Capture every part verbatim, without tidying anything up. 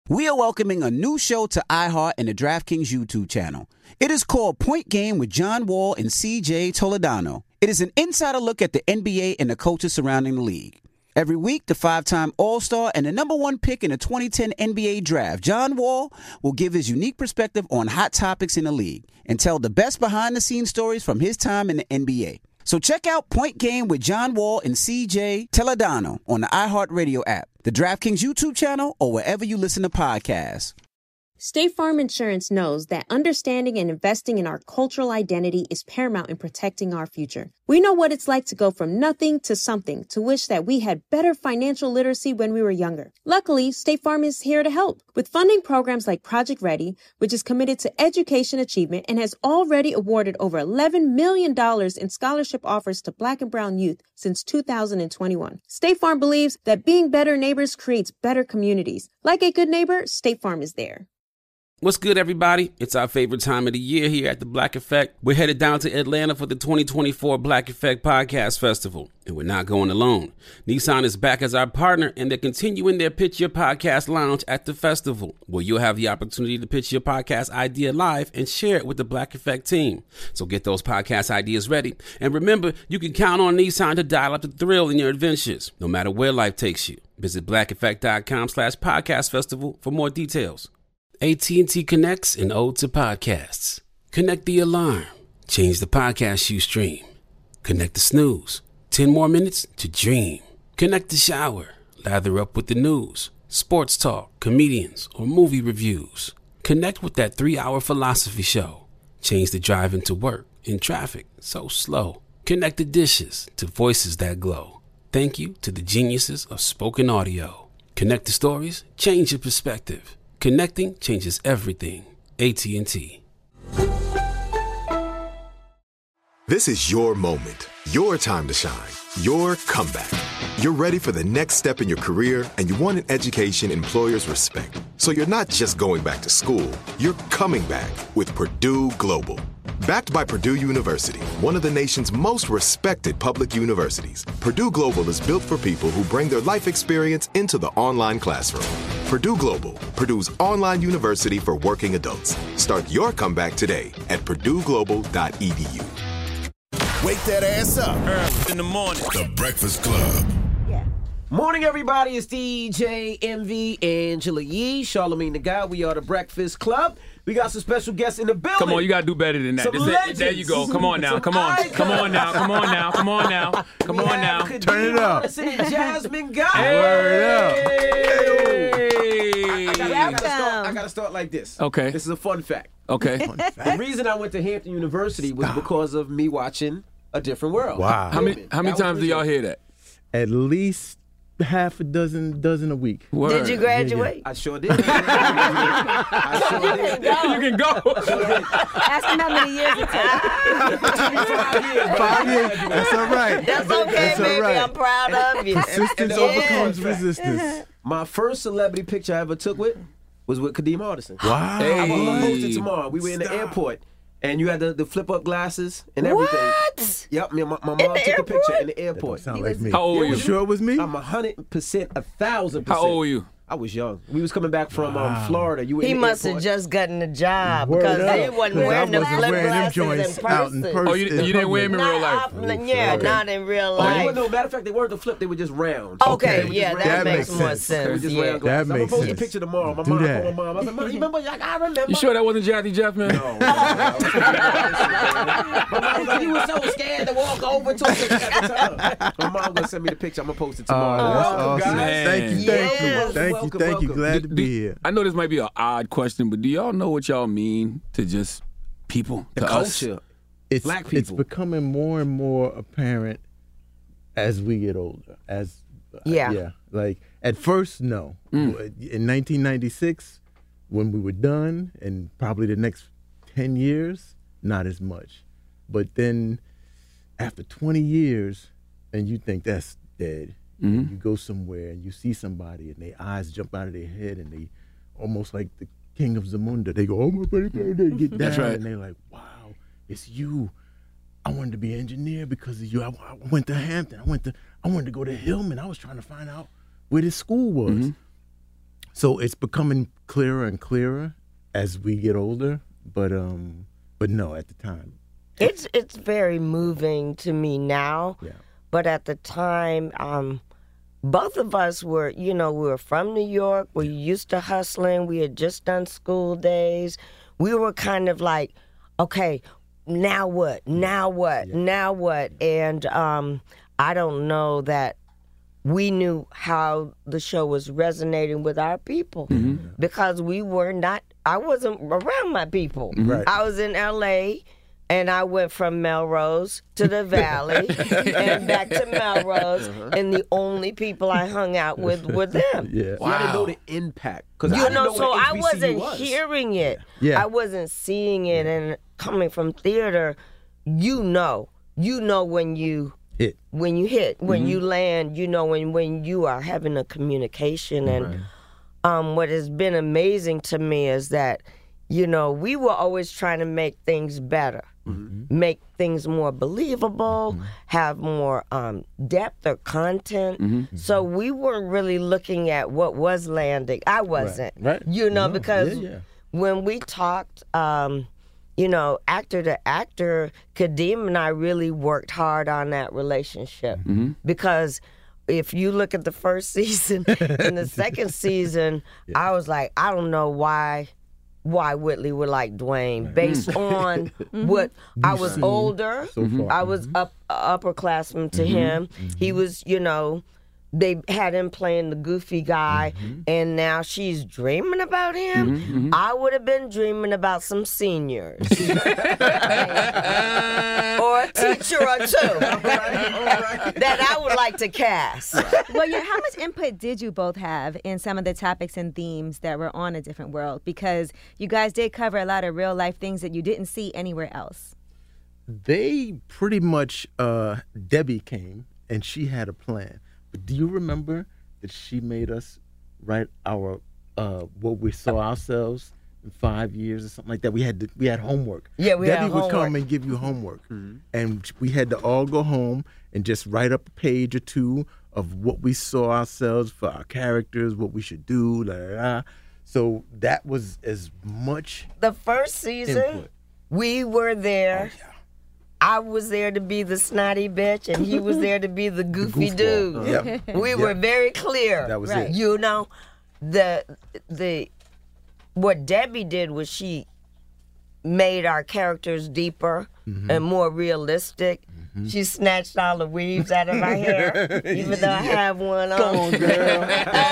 We are welcoming a new show to iHeart and the DraftKings YouTube channel. It is called Point Game with John Wall and C J Toledano. It is an insider look at the N B A and the coaches surrounding the league. Every week, the five-time All-Star and the number one pick in the twenty ten N B A Draft, John Wall, will give his unique perspective on hot topics in the league and tell the best behind-the-scenes stories from his time in the N B A. So check out Point Game with John Wall and C J Toledano on the iHeartRadio app, the DraftKings YouTube channel, or wherever you listen to podcasts. State Farm Insurance knows that understanding and investing in our cultural identity is paramount in protecting our future. We know what it's like to go from nothing to something, to wish that we had better financial literacy when we were younger. Luckily, State Farm is here to help with funding programs like Project Ready, which is committed to education achievement and has already awarded over eleven million dollars in scholarship offers to Black and Brown youth since two thousand twenty-one. State Farm believes that being better neighbors creates better communities. Like a good neighbor, State Farm is there. What's good, everybody? It's our favorite time of the year here at the Black Effect. We're headed down to Atlanta for the twenty twenty-four Black Effect Podcast Festival, and we're not going alone. Nissan is back as our partner, and they're continuing their Pitch Your Podcast Lounge at the festival, where you'll have the opportunity to pitch your podcast idea live and share it with the Black Effect team. So get those podcast ideas ready. And remember, you can count on Nissan to dial up the thrill in your adventures, no matter where life takes you. Visit blackeffect.com slash podcast festival for more details. A T and T connects an ode to podcasts. Connect the alarm. Change the podcast you stream. Connect the snooze. Ten more minutes to dream. Connect the shower. Lather up with the news, sports talk, comedians, or movie reviews. Connect with that three-hour philosophy show. Change the drive into work in traffic so slow. Connect the dishes to voices that glow. Thank you to the geniuses of spoken audio. Connect the stories. Change your perspective. Connecting changes everything. A T and T. This is your moment, your time to shine, your comeback. You're ready for the next step in your career, and you want an education employers respect. So you're not just going back to school, you're coming back with Purdue Global. Backed by Purdue University, one of the nation's most respected public universities, Purdue Global is built for people who bring their life experience into the online classroom. Purdue Global, Purdue's online university for working adults. Start your comeback today at purdue global dot e d u. Wake that ass up in the morning. The Breakfast Club. Morning, everybody. It's D J M V, Angela Yee, Charlamagne the Guy. We are the Breakfast Club. We got some special guests in the building. Come on, you gotta do better than that. Some This- legends. there you go. Come on now. Some Come on. icons. Come on now. Come on now. Come on now. Come We on have now. Kadeem Turn it up. Hardison and Jasmine Guy. Hey. I gotta, I, gotta start, I gotta start like this. Okay. This is a fun fact. Okay. The reason I went to Hampton University was because of me watching A Different World. Wow. How many how many That was times do y'all hear that? At least half a dozen dozen a week. Word. Did you graduate? I sure did. I sure did. You can go. Ask him how many years it took. Five years. That's all right. That's okay, That's all baby. right. I'm proud of you. Persistence Yeah. overcomes resistance. My first celebrity picture I ever took with was with Kadeem Hardison. Wow. I'm gonna post it tomorrow. We were in the Stop. airport, and you had the, the flip up glasses and everything. What? Yep, me and my, my In mom the took a picture airport? in the airport. Sound like me. How old were You you? sure it was me? I'm a hundred percent, a thousand How percent. old were you? I was young. We was coming back from um, Florida. You were He in the must have airport. just gotten a job Word because up. he wasn't 'Cause I wearing the wasn't flip wearing them glasses joints in out in person. person. Oh, you, you didn't wear him in real Not, life. off- yeah, Okay. not in real Oh, life. they were, no, matter of fact, they weren't the flip. They were just round. Okay, They were yeah, just that, round That makes makes more sense. They were sense. just Yeah. round glasses. That I'm makes gonna post a sense. picture tomorrow. My Do mom that. called my mom. I was like, Mom, you remember? Like, I remember. You sure that wasn't Jathy Jeff, man? No. no, no. My mom was like, you were so scared to walk over to him at the time. My mom gonna send me the picture. I'm gonna post it Oh, tomorrow. that's Welcome, awesome. guys. Thank you, thank Yes. you, thank you, Welcome, thank you. welcome. Glad to Do- be here. I know this might be an odd question, but do y'all know what y'all mean to just people, The to us? culture. It's Black it's people. becoming more and more apparent as we get older. As Yeah. yeah, like at first, no. In nineteen ninety-six, when we were done, and probably the next ten years, not as much. But then, after twenty years, and you think that's dead. Mhm. You go somewhere and you see somebody, and their eyes jump out of their head, and they almost like the king of Zamunda. They go, "Oh my baby," they get down, That's right. and they're like, "Wow, it's you." I wanted to be an engineer because of you. I, I went to Hampton. I went to. I wanted to go to Hillman. I was trying to find out where this school was. Mhm. So it's becoming clearer and clearer as we get older. But um, but no, at the time, it's it's very moving to me now. Yeah. But at the time, um, both of us were, you know, we were from New York. We were used to hustling. We had just done school days. We were kind of like, okay, now what? Now what? Yeah. Now what? And um, I don't know that we knew how the show was resonating with our people mm-hmm. because we were not, I wasn't around my people. Right. I was in L A and I went from Melrose to the Valley and back to Melrose, uh-huh. and the only people I hung out with were them. Yeah. Wow. So I didn't know the impact. You I didn't know, know so what I wasn't was. hearing it. Yeah. I wasn't seeing it. And coming from theater, you know, you know when you hit, when you hit, when mm-hmm. you land, you know when when you are having a communication. And right. um, what has been amazing to me is that, you know, we were always trying to make things better. Mm-hmm. Make things more believable, mm-hmm. have more um, depth or content. Mm-hmm. So we weren't really looking at what was landing. I wasn't, right. Right. you know, no. because yeah, yeah. when we talked, um, you know, actor to actor, Kadeem and I really worked hard on that relationship mm-hmm. because if you look at the first season and the second season, yeah. I was like, I don't know why. why Whitley would like Dwayne based on what I was older. So I was up upperclassman to mm-hmm. him. Mm-hmm. He was, you know, they had him playing the goofy guy, mm-hmm. and now she's dreaming about him. Mm-hmm. I would have been dreaming about some seniors. Or a teacher or two all right, all right. that I would like to cast. Well, yeah, how much input did you both have in some of the topics and themes that were on A Different World? Because you guys did cover a lot of real life things that you didn't see anywhere else. They pretty much, uh, Debbie came and she had a plan. But do you remember that she made us write our uh, what we saw ourselves in five years or something like that? We had to, we had homework. Yeah, we Debbie had would homework. come and give you homework, mm-hmm. and we had to all go home and just write up a page or two of what we saw ourselves for our characters, what we should do, la la la. So that was as much. The first season, input. We were there. Oh, yeah. I was there to be the snotty bitch, and he was there to be the goofy the dude. Yep. We yep. were very clear. That was right. it. You know, the the what Debbie did was she made our characters deeper mm-hmm. and more realistic. Mm-hmm. She snatched all the weaves out of my hair, even though I have one on. Come on, girl.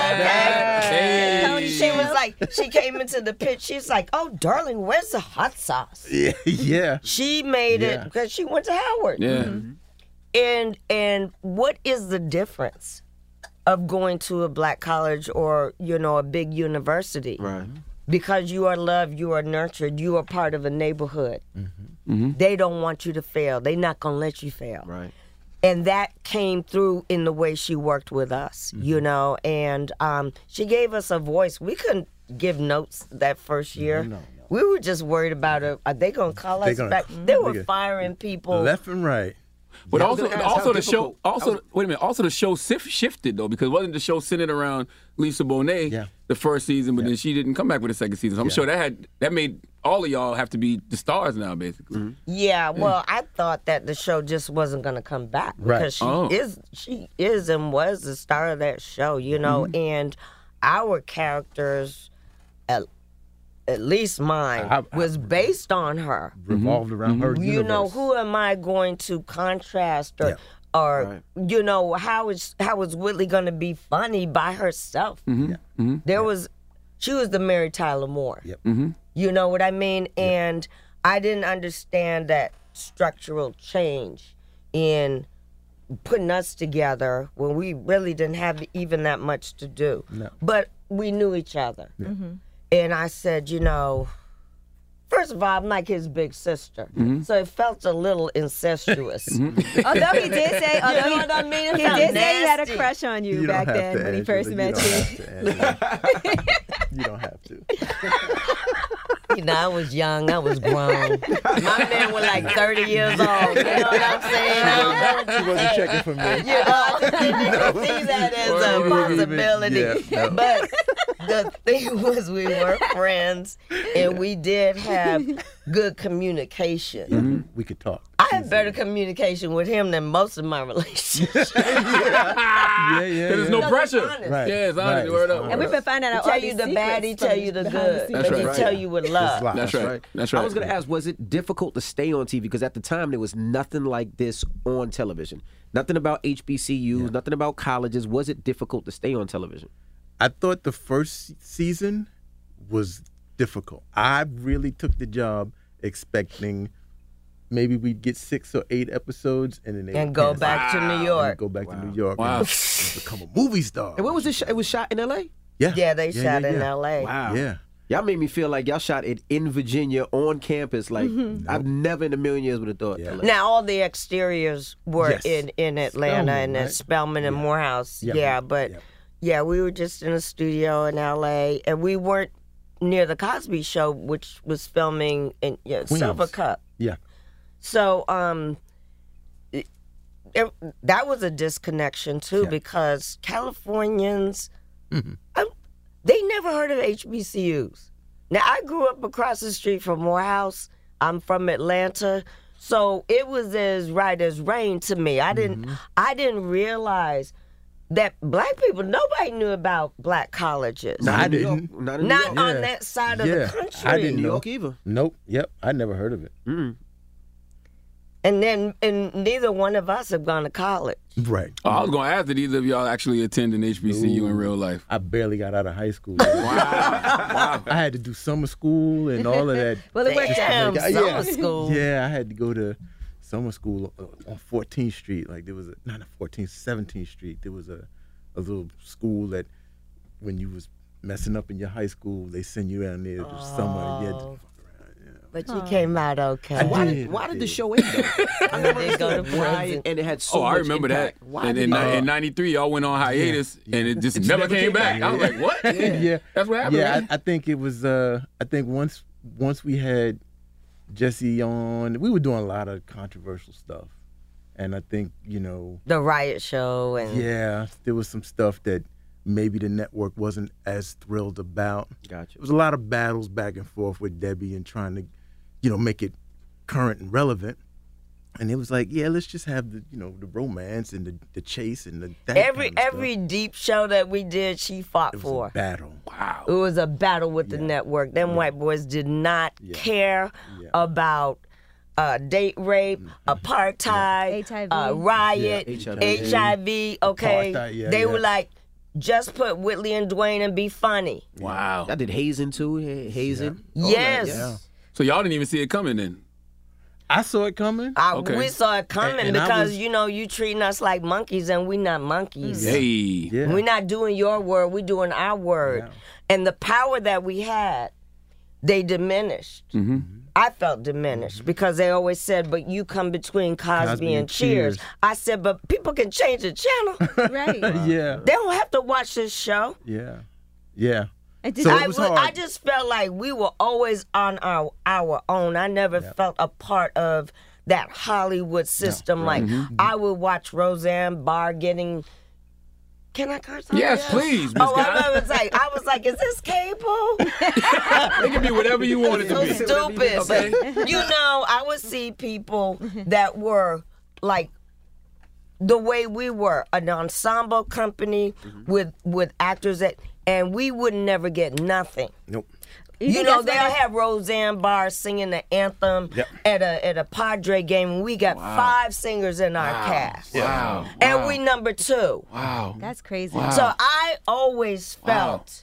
Okay. She was like, she came into the pit. She's like, "Oh, darling, where's the hot sauce?" Yeah, yeah. She made yeah. it because she went to Howard. Yeah. Mm-hmm. And and what is the difference of going to a black college or, you know, a big university? Right. Because you are loved, you are nurtured, you are part of a neighborhood. Mm-hmm. Mm-hmm. They don't want you to fail. They're not going to let you fail. Right. And that came through in the way she worked with us, mm-hmm. you know, and um, she gave us a voice. We couldn't give notes that first year. No, no. We were just worried about, uh, are they going to call They us gonna- back? They were firing people. Left and right. But Yeah, I also, was gonna ask also how the show, difficult- also was- wait a minute, also the show sif- shifted though, because wasn't the show centered around Lisa Bonet Yeah. the first season, but Yeah. then she didn't come back with the second season. So I'm Yeah. sure that had that made all of y'all have to be the stars now, basically. Mm-hmm. Yeah, well, I thought that the show just wasn't going to come back Right. because she Oh. is she is and was the star of that show, you know, Mm-hmm. and our characters, at, at least mine, I- I- was based on her. Revolved around her You universe. know, who am I going to contrast or, Yeah. or Right. you know, how is how is Whitley going to be funny by herself? Mm-hmm. Yeah. Mm-hmm. There was, she was the Mary Tyler Moore. Yep. Mm-hmm. You know what I mean? And I didn't understand that structural change in putting us together when we really didn't have even that much to do. No. But we knew each other. Mm-hmm. And I said, you know, first of all, I'm like his big sister. Mm-hmm. So it felt a little incestuous. Although he did say, although You know he, what I mean? It he felt did say he had a nasty. crush on you, You back don't have then to, when he Angela. first You met don't you. have to, Angela. You don't have to. You know, I was young, I was grown. My man was like thirty years old. You know what I'm saying? I don't- She wasn't checking for me. You know, I didn't even see that as a Or- or even- possibility. yeah, no. But the thing was we were friends, and we did have good communication. Mm-hmm. We could talk. I had better communication with him than most of my relationships. yeah, yeah. There's no No, pressure. it's honest. Right. Yeah, it's Right. honest. Word up. And we've been finding out He all tell you these the bad, he secrets tell from you the behind good, scenes. That's but he right. tell you with love. live. That's right. That's right. I was going to ask, was it difficult to stay on T V? Because at the time, there was nothing like this on television. Nothing about H B C Us, Yeah. nothing about colleges. Was it difficult to stay on television? I thought the first season was difficult. I really took the job expecting maybe we'd get six or eight episodes and then they And would go cancel. back to New And York. go back to New York Wow. and, and become a movie star. And where was it? Sh- it was shot in L A? Yeah, Yeah, they yeah, shot yeah, in yeah. L A. Wow. Yeah. Y'all made me feel like y'all shot it in Virginia on campus. Like, I've never in a million years would have thought. Yeah. L A. Now all the exteriors were Yes. in, in Atlanta Spelman, and at right? Spelman and Yeah. Morehouse. Yeah. Yeah, but Yeah. yeah, we were just in a studio in L A, and we weren't near the Cosby Show, which was filming in yeah, Queens. Silver Cup. Yeah. So um, it, it- that was a disconnection too, Yeah. because Californians, Mhm. I, they never heard of H B C Us. Now I grew up across the street from Morehouse. I'm from Atlanta, so it was as right as rain to me. I didn't, Mm-hmm. I didn't realize that black people, nobody knew about black colleges. No, I in New York. didn't. Not in New Not York. on Yeah. that side of Yeah, the country. I didn't New know. York either. Nope. Yep. I never heard of it. Mm. And then, and neither one of us have gone to college. Right. Oh, I was going to ask, did either of y'all actually attend an H B C U in real life? I barely got out of high school. Wow. Wow. I had to do summer school and all of that. Well, it worked Damn, out. summer yeah. school. Yeah, I had to go to summer school on fourteenth Street. Like there was a not a fourteenth, seventeenth Street. There was a, a little school that when you was messing up in your high school, they send you down there to do summer. And you had to Oh. fuck around. Yeah. But you came out okay. I Why did. did, why I did the did. show end though? I never They go to understood why, prison. and it had so Oh, I much remember impact. that. Why And did in, it- in ninety-three, y'all went on hiatus, Yeah. and it just It never, never came came back. back. I was like, what? Yeah. That's what happened. Yeah, man. I, I think it was. Uh, I think once once we had Jesse on, we were doing a lot of controversial stuff, and I think you know, The riot show and yeah, there was some stuff that maybe the network wasn't as thrilled about. Gotcha. There was a lot of battles back and forth with Debbie and trying to, you know, make it current and relevant. And it was like, yeah, let's just have the, you know, the romance and the, the chase and the that every kind of stuff. every deep show that we did, she fought It was for. a battle. Wow. It was a battle with the network. Them white boys did not Yeah. care Yeah. about uh, date rape, apartheid, H I V. uh, riot, Yeah, H I V. H I V. Okay, Apartheid, yeah, they yeah. were like, just put Whitley and Dwayne and be funny. Wow. I did hazing too. ha- Hazing. All that, Yes. yeah. So y'all didn't even see it coming then? I saw it coming. I, Okay. We saw it coming And- and I because was- you know you treating us like monkeys and we not monkeys. Hey. Yeah. We're not doing your word, we're doing our word. Yeah. And the power that we had, they diminished. Mm-hmm. I felt diminished because they always said, but you come between Cosby, Cosby and, and Cheers. Cheers. I said, but people can change the channel. Right. Yeah. They don't have to watch this show. Yeah. Yeah. And did So you- it I, was would- hard. I just felt like we were always on our our own. I never felt a part of that Hollywood system. Like Mm-hmm. I would watch Roseanne Barr getting. Can I curse on Yes, this? please, Miss Oh, I Guy. was like, I was like, is this cable? It can be whatever you want it to So be. stupid. Okay. But, you know, I would see people that were like the way we were, an ensemble company with with actors that, and we would never get nothing. Nope. You, think know, that's they'll why they- have Roseanne Barr singing the anthem Yep. at a at a Padre game, and we got five singers in our cast, Wow. and Wow. we number two. Wow. That's crazy. Wow. So I always felt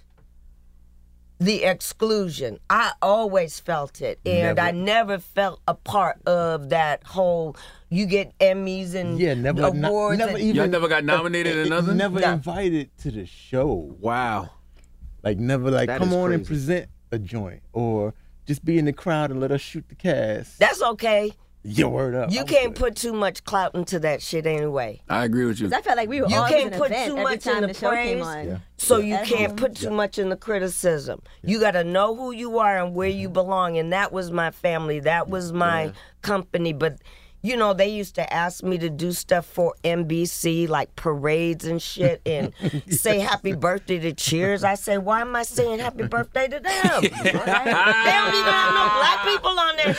the exclusion. I always felt it, and Never. I never felt a part of that whole. You get Emmys and Yeah, never. not- awards. never and- even. Y'all never got nominated it- or nothing? Never No. invited to the show. Wow. Like never. Like That come is on and crazy. present a joint or just be in the crowd and let us shoot the cast. That's okay. Your word up. I You was can't good. put too much clout into that shit anyway. I agree with you. 'Cause I felt like we were You always can't an put event too every much in time the the show came praise. on. Yeah. So you At can't home. put too much in the criticism. You got to know who you are and where you belong. And that was my family. That was my company. But you know, they used to ask me to do stuff for N B C, like parades and shit, and say happy birthday to Cheers. I say, why am I saying happy birthday to them? Right? They don't even have no black people on their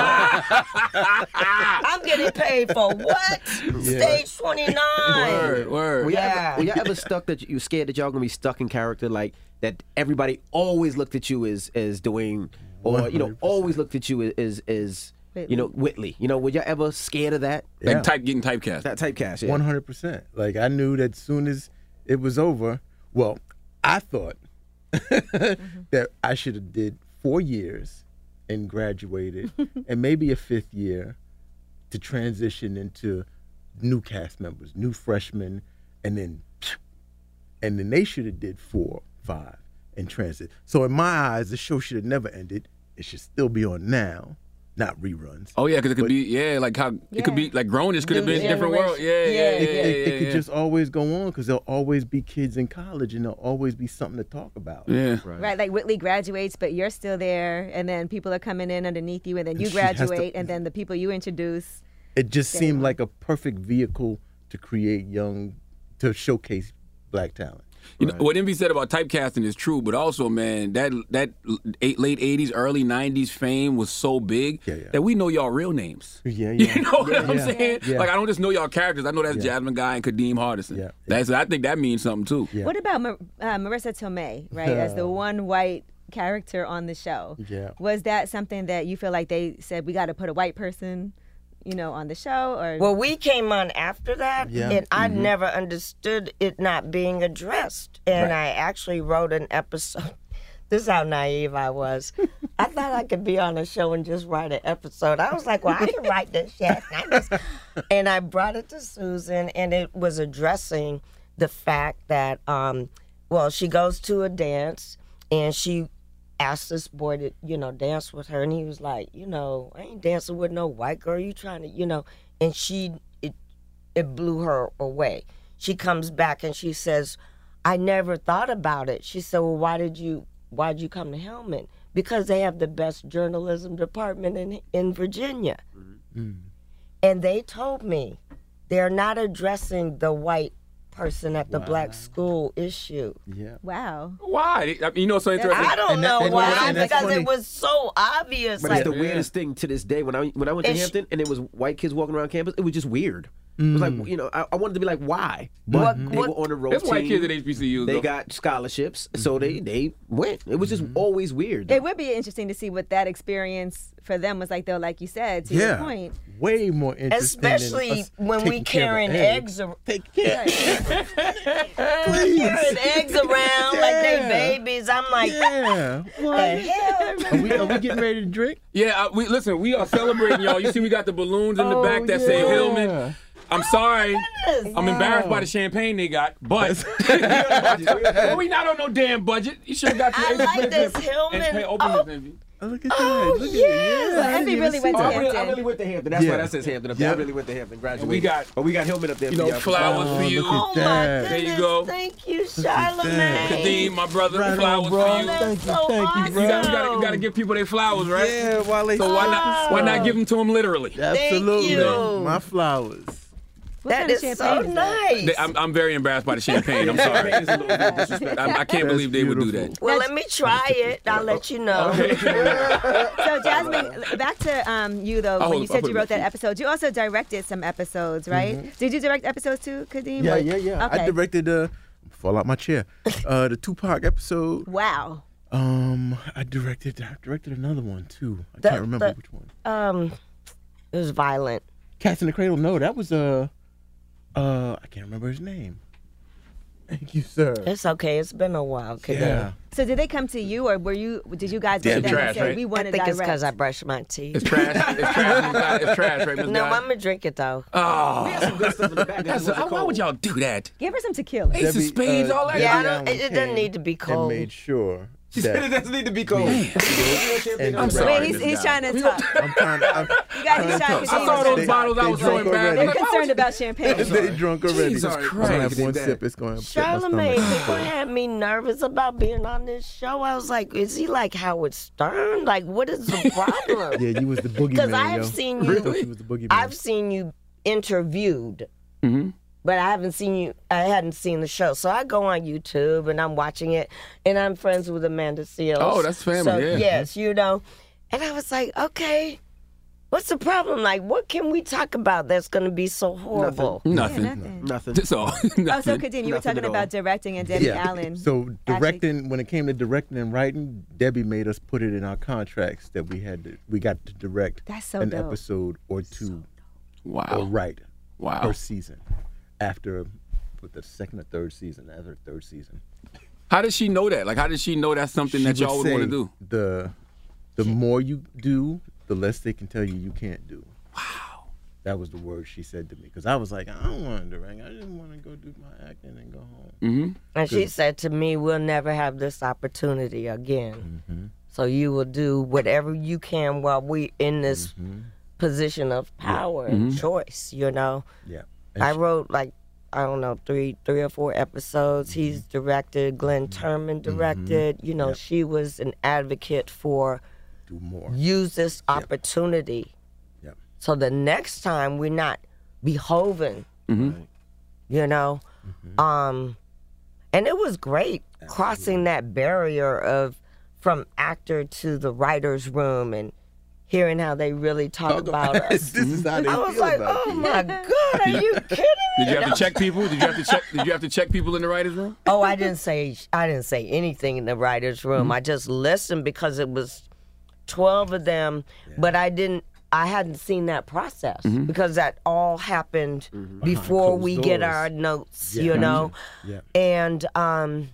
show. I'm getting paid for what? Yeah. Stage twenty-nine. Word, word. Were y'all, Yeah. ever, were y'all ever stuck that you were scared that y'all gonna be stuck in character, like that everybody always looked at you as as Dwayne, or you know, one hundred percent. always looked at you as as, as you know, Whitley. You know, were y'all ever scared of that? Like Yeah. type getting typecast. That typecast, yeah. One hundred percent. Like I knew that soon as it was over. Well, I thought that I should have did four years and graduated, and maybe a fifth year to transition into new cast members, new freshmen, and then and then they should have did four, five, and transit. So in my eyes, the show should have never ended. It should still be on now. Not reruns. Oh yeah, because it could But- be yeah, like how it could be like Grownish could have New been a different world. Yeah, yeah, yeah, generation. yeah. It, it, it could yeah. just always go on because there'll always be kids in college and there'll always be something to talk about. Yeah. Right, like Whitley graduates, but you're still there, and then people are coming in underneath you, and then you And she has to- graduate, and then the people you introduce. It just Stay seemed on. like a perfect vehicle to create young, to showcase black talent. You know, what Envy said about typecasting is true, but also, man, that that eight, late eighties, early nineties fame was so big Yeah, yeah. that we know y'all real names. Yeah, yeah. You know what Yeah, I'm yeah. saying? Yeah. Like, I don't just know y'all characters. I know that's Yeah. Jasmine Guy and Kadeem Hardison. Yeah. That's I think that means something, too. Yeah. What about Mar- uh, Marissa Tomei, right, as the one white character on the show? Yeah. Was that something that you feel like they said we got to put a white person, you know, on the show, or Well, we came on after that, Yeah. and I never understood it not being addressed. And I actually wrote an episode. This is how naive I was. I thought I could be on a show and just write an episode. I was like, well, I can write this shit. I just... And I brought it to Susan, and it was addressing the fact that, um, well, she goes to a dance, and she asked this boy to, you know, dance with her, and he was like, you know, I ain't dancing with no white girl. You trying to, you know, and she, it, it blew her away. She comes back and she says, I never thought about it. She said, well, why did you, why did you come to Hillman? Because they have the best journalism department in in Virginia. And they told me they're not addressing the white person at the black school issue. Yeah. wow? Why? I mean, you know what's so interesting? I don't And that- know and why, that's- and that's because funny. it was so obvious. But like, it's the Yeah. weirdest thing to this day. When I when I went to And she- Hampton and it was white kids walking around campus, it was just weird. It was Mm. like, you know, I, I wanted to be like, why? But What- they what- were on the road There's team. white kids at H B C U. They though. got scholarships, so they they went. It was just always weird. It would be interesting to see what that experience for them was like, though. Like you said, to your Yeah. point, Way more interesting. than especially us when we taking care of carrying an egg. eggs around. Take care. Carrying eggs around like they Yeah. babies. I'm like, Yeah. the hell? Are we, are we getting ready to drink? Yeah, uh, we listen. We are celebrating, y'all. You see, we got the balloons in the Oh, back that say yeah. Hillman. I'm sorry. I'm embarrassed by the champagne they got, but well, we not on no damn budget. You should have got your I eggs like printed this and Hillman. pay open Oh, this interview. Oh, look at that. Oh, Look at yeah. it. Yeah. I Envy didn't really even went see to I that. really, I Hampton. really went to Hampton. That's Yeah. why that says Hampton up there. Yeah. I really went to Hampton. Graduated. We got- but we got Hillman up there. You for know, y'all. flowers Oh, for you. look at Oh my that. There you goodness! go. Thank you, Charlamagne. Kadeem, my brother, Right on, flowers bro. for you. That's Thank you, so thank you, awesome. bro. You got, you got, you got to give people their flowers, right? Yeah, while they So why not? Why not give them to them literally? Absolutely. you. My flowers. what That kind of is so champagne is that? nice. They- I'm, I'm very embarrassed by the champagne. I'm sorry. It's a little bit disrespectful. I, I can't That's believe they would do that. beautiful. Well, let me try it. I'll let you know. So Jasmine, back to um, you though. I'll when hold you it- said I'll you put it wrote that back. episode, you also directed some episodes, right? Did you direct episodes too, Kadeem? Yeah, Or- yeah, yeah. Okay. I directed uh fall out my chair. Uh the Tupac episode. Wow. Um I directed I directed another one too. I The- can't remember the- which one. Um, it was violent. Cats in the Cradle. No, that was uh uh I can't remember his name. Thank you, sir. It's okay. It's been a while. Kadeem. Yeah. So did they come to you, or were you? Did you guys go Yeah, to them trash, and say right? we want I to think direct? it's because I brushed my teeth. It's trash. It's trash. Miss Guy. It's trash, right, Miss No, Guy? I'm gonna drink it though. Oh, Some good stuff in the back. that's, That's why would y'all do that? Give her some tequila. Ace of Debbie, spades, uh, all that. Yeah, I Debbie don't, Allen it, it doesn't came need to be And cold. made sure She said it that doesn't need to be cold. and I'm direct- sorry. Wait, he's, Miss he's Guy. trying to talk. I'm trying to, I'm, got these shots. I saw those They- bottles. I they was so drunk embarrassed. They're I'm like, concerned about champagne. They drunk already. Jesus I'm Christ. gonna have one Did sip. that. It's going to upset my Charlamagne, stomach. people had me nervous about being on this show. I was like, is he like Howard Stern? Like, what is the problem? Yeah, you was the boogeyman, Because I've yo. seen I you. thought you was the boogeyman. I've seen you interviewed, Mhm. but I haven't seen you. I hadn't seen the show, so I go on YouTube and I'm watching it, and I'm friends with Amanda Seales. Oh, that's family, So, yeah. Yes, you know, and I was like, okay, what's the problem? Like, what can we talk about that's going to be so horrible? Nothing. Yeah, nothing. Nothing. That's all. Oh, so Nothing. continue. You were Nothing talking at about all. directing and Debbie yeah. Allen. So actually- directing, when it came to directing and writing, Debbie made us put it in our contracts that we had to, we got to direct That's so an dope. episode or two or Wow. write Wow. per season after with the second or third season, after the third season. How does she know that? Like, how does she know that's something She that y'all would say want to do? The the more you do, the less they can tell you you can't do. Wow. That was the word she said to me because I was like, I don't want to direct. I just want to go do my acting and go home. Mm-hmm. And she said to me, we'll never have this opportunity again. Mm-hmm. So you will do whatever you can while we in this Mm-hmm. position of power and choice, you know? Yeah. I wrote like, I don't know, three three or four episodes. Mm-hmm. He's directed, Glenn Turman directed. You know, Yep. she was an advocate for Do more. use this opportunity. Yep. So the next time we're not beholden, Mm-hmm. you know? Um, and it was great crossing that barrier of from actor to the writer's room and hearing how they really talk about us. This is how they I was feel like, about oh you. my God, are you kidding me? Did you have to check people? Did you have to check? Did you have to check people in the writers' room? Oh, I didn't say I didn't say anything in the writers' room. I just listened because it was twelve of them, but I didn't. I hadn't seen that process because that all happened before closed we get doors. our notes, Yeah. you know. Yeah. And um,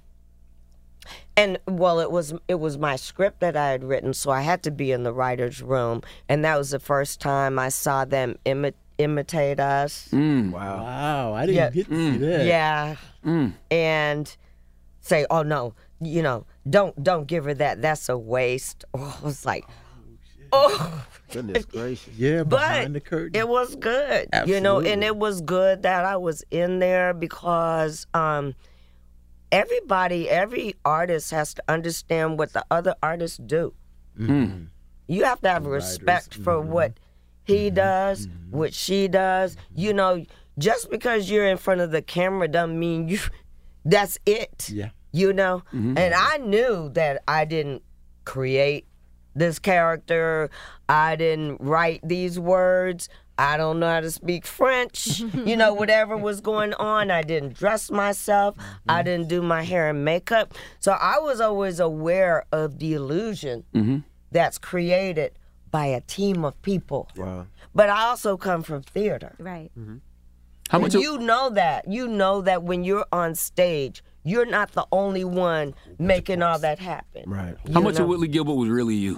and well, it was it was my script that I had written, so I had to be in the writers' room, and that was the first time I saw them imi- imitate us. Mm. Wow. Wow, I didn't Yeah. get to see that. Yeah. Mm. And say, oh no, you know, don't don't give her that. That's a waste. Oh, I was like, oh, Goodness gracious. Yeah, but behind the curtain. it was good, you know, and Absolutely. it was good that I was in there because um, everybody, every artist has to understand what the other artists do. Mhm. You have to have Writers, respect for mhm. what he does, what she does. You know, just because you're in front of the camera doesn't mean you. That's it. Yeah. You know, and I knew that I didn't create this character. I didn't write these words. I don't know how to speak French. You know, whatever was going on, I didn't dress myself. I didn't do my hair and makeup. So I was always aware of the illusion that's created by a team of people. Wow. But I also come from theater. Right. How much? You know that. You know that when you're on stage, you're not the only one making all that happen. Right. How You much know? of Whitley Gilbert was really you?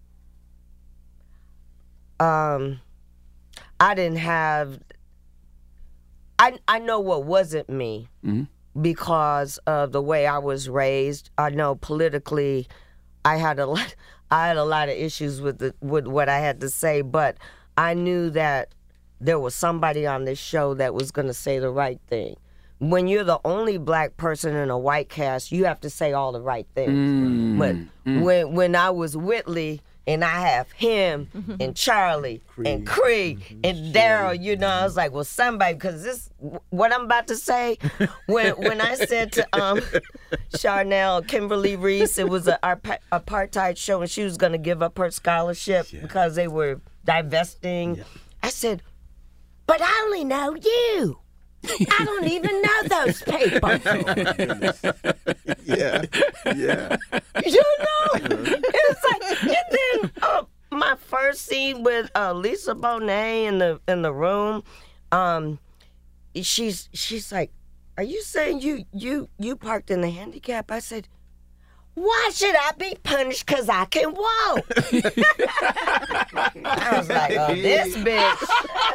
Um, I didn't have. I I know what wasn't me because of the way I was raised. I know politically, I had a lot. I had a lot of issues with the with what I had to say, but I knew that there was somebody on this show that was going to say the right thing. When you're the only black person in a white cast, you have to say all the right things. But when when I was Whitley and I have him and Charlie and Cree and Daryl, you know, I was like, well, somebody, because this, what I'm about to say, when when I said to um, Charnel, Kimberly Reese, it was an apartheid show and she was going to give up her scholarship because they were divesting. I said, but I only know you. I don't even know those people. Yeah, yeah. You know, it's like, and then uh, my first scene with uh, Lisa Bonet in the in the room, um, she's she's like, "Are you saying you you you parked in the handicap?" I said, "Why should I be punished because I can walk?" I was like, "Oh, this bitch."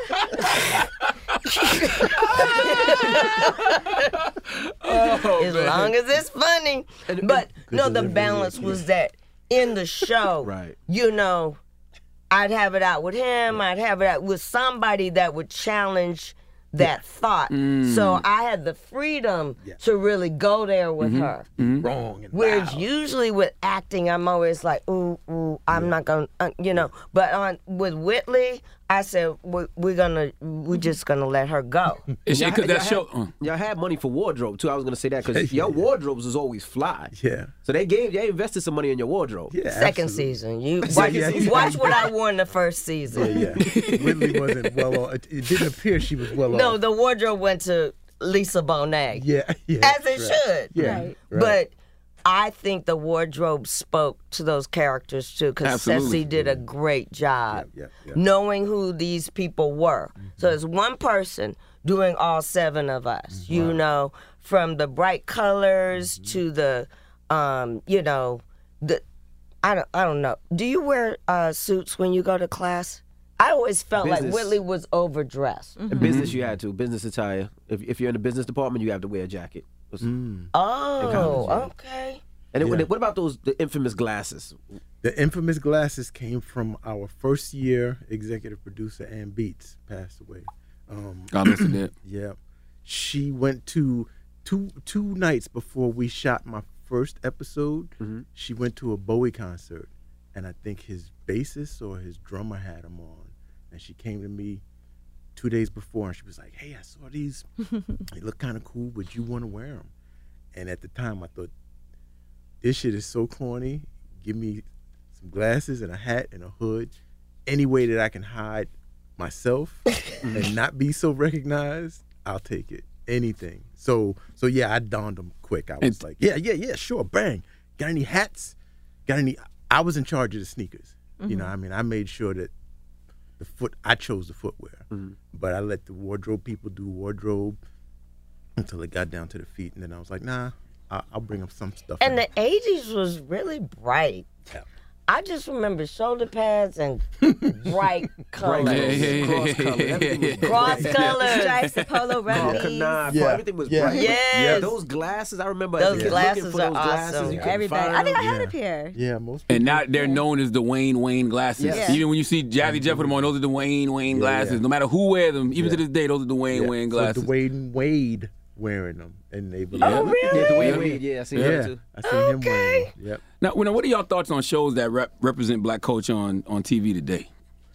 Oh, as man. long as it's funny. But no, the balance was that in the show, Right. you know, I'd have it out with him. I'd have it out with somebody that would challenge that thought. Mm. So I had the freedom Yeah. to really go there with Mhm. her. Mhm. Wrong and Whereas loud. usually with acting, I'm always like, ooh, ooh, I'm not gonna, uh, you know. But on with Whitley, I said we, we're gonna, we're just gonna let her go. Y'all had- y'all had- Y'all had money for wardrobe too. I was gonna say that because your wardrobes was always fly. Yeah. So they gave, they invested some money in your wardrobe. Yeah. Second season, you Second watch, season. watch what I wore in the first season. Yeah, yeah. Whitley wasn't well off. It, it didn't appear she was well No, off. the wardrobe went to Lisa Bonet. Yeah, yeah. As it right. should. Yeah. Right. Right. But I think the wardrobe spoke to those characters too, because Absolutely. Ceci did a great job Yeah, yeah. knowing who these people were. So it's one person doing all seven of us, you know, from the bright colors to the, um, you know, the. I don't, I don't know. Do you wear uh, suits when you go to class? I always felt Business. like Whitley was overdressed. In business, you had to business attire. If, if you're in the business department, you have to wear a jacket. Mm. Oh, okay. And then, Yeah. what about those the infamous glasses? The infamous glasses came from our first year executive producer, Ann Beats, passed away. Um, God bless her dead. Yeah. She went to two two nights before we shot my first episode. She went to a Bowie concert, and I think his bassist or his drummer had him on. And she came to me two days before, and she was like, "Hey, I saw these. They look kind of cool. Would you want to wear them?" And at the time, I thought, this shit is so corny. Give me some glasses and a hat and a hood. Any way that I can hide myself and not be so recognized, I'll take it. Anything. So so yeah, I donned them quick. I was like, yeah, yeah, yeah, sure, bang. Got any hats? Got any? I was in charge of the sneakers. You know, I mean, I made sure that the foot, I chose the footwear, but I let the wardrobe people do wardrobe until it got down to the feet, and then I was like, nah, I'll, I'll bring up some stuff. And the eighties was really bright. Yeah. I just remember shoulder pads and bright colors. Cross color. Everything was Cross bright. colors. Stripes, the polo rugby. Canard, Yeah. everything was Yeah. bright. Yes. Yeah, those glasses, I remember Those as a kid glasses looking for are those glasses. awesome. You couldn't Everybody. find I think I them. had a pair. Yeah, most And people. now they're known as the Wayne Wayne glasses. Yes. Even when you see Jazzy Jeff with them on, those are the Wayne Wayne Yeah, glasses. yeah. No matter who wear them, even Yeah. to this day, those are the Wayne Yeah. Wayne So glasses. Dwayne Wade wearing them, and they were Oh, really? Yeah, the way Yeah. Wade, yeah, I see Yeah, that too. I seen him wearing them. Yep. Now, now, what are y'all thoughts on shows that rep- represent black culture on, on T V today?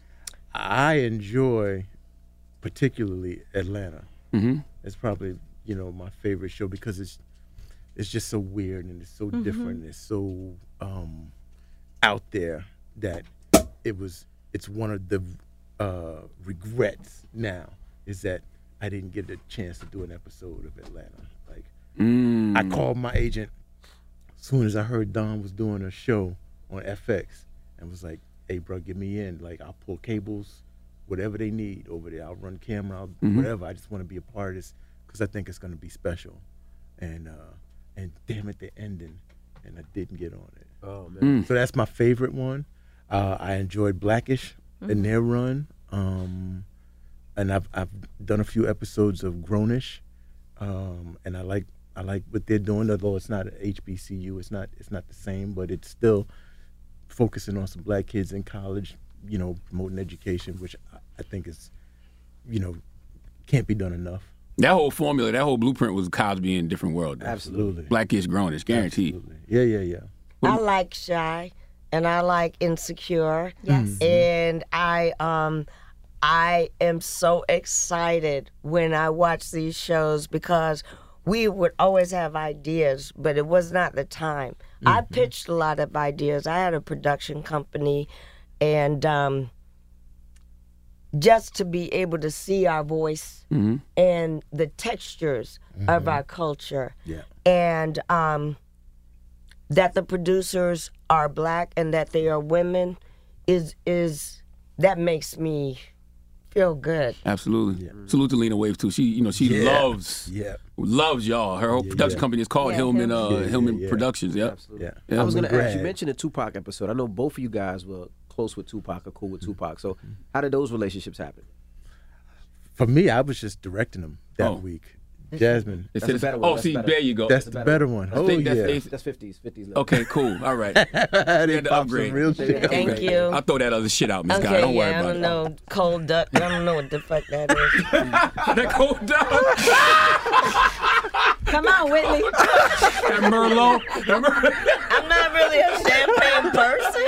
I enjoy particularly Atlanta. Mm-hmm. It's probably, you know, my favorite show because it's it's just so weird and it's so different. It's so um, out there that it was. It's one of the uh, regrets now is that I didn't get a chance to do an episode of Atlanta. Like Mm. I called my agent as soon as I heard Don was doing a show on F X and was like, "Hey, bro, get me in. Like, I'll pull cables, whatever they need over there. I'll run camera, I'll, Mhm. whatever. I just want to be a part of this because I think it's going to be special." And uh, and damn it, they're ending, and I didn't get on it. Oh man. Mm. So that's my favorite one. Uh, I enjoyed Blackish in their run, um, and I've I've done a few episodes of Grownish, um, and I like I like what they're doing. Although it's not H B C U, it's not it's not the same, but it's still focusing on some black kids in college. You know, promoting education, which I, I think is, you know, can't be done enough. That whole formula, that whole blueprint was Cosby in Different World. though. Absolutely. Blackish, grownish, guaranteed. Absolutely. Yeah, yeah, yeah. I like Shy, and I like Insecure. Yes. And I um I am so excited when I watch these shows because we would always have ideas, but it was not the time. I pitched a lot of ideas. I had a production company, and um, just to be able to see our voice Mm-hmm. and the textures of our culture, Yeah. and um, that the producers are black and that they are women, is is that makes me feel good. Absolutely. Salute to Lena Waves too. She, you know, she Yeah. loves, Yeah. loves y'all. Her whole Yeah, production yeah. company is called Yeah, Hillman, Hillman. uh, Yeah, yeah, Hillman yeah. Productions. Yep. Absolutely. Yeah. Yeah. I was I'm gonna a ask you grad. mentioned the Tupac episode. I know both of you guys were close with Tupac or cool with Tupac. So how did those relationships happen? For me, I was just directing them that Oh. week. Jasmine. It That's a says- better one. Oh, That's see, better. there you go. That's the better one. I Oh, think that's yeah. eighth- That's fifties. fifties. Okay, cool. All right. They had to pop some upgrade. real shit. Thank Okay. you. I'll throw that other shit out, Miss Okay, Guy. Don't worry yeah, I about don't it. know. Cold duck. I don't know what the fuck that is. That cold duck. Come on, Whitney. That Merlot. That Mer- I'm not really a champagne person,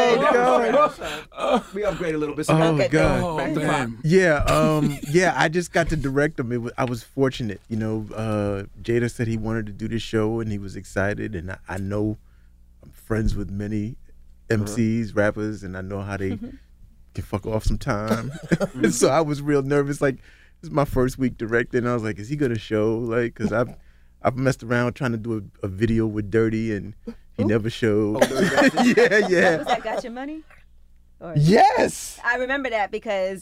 Oh, but God. We upgrade a little bit. So Oh, Okay, God. oh, Back to man. Yeah, um, yeah. I just got to direct them. It was, I was fortunate, you know. Uh, Jada said he wanted to do this show, and he was excited. And I, I know I'm friends with many M Cs, rappers, and I know how they can fuck off sometime. So I was real nervous. Like, this is my first week directing. I was like, is he gonna show? Like, cause I've I've messed around trying to do a, a video with Dirty, and he never showed. yeah, yeah. Was that Got Your Money? Or- Yes. I remember that because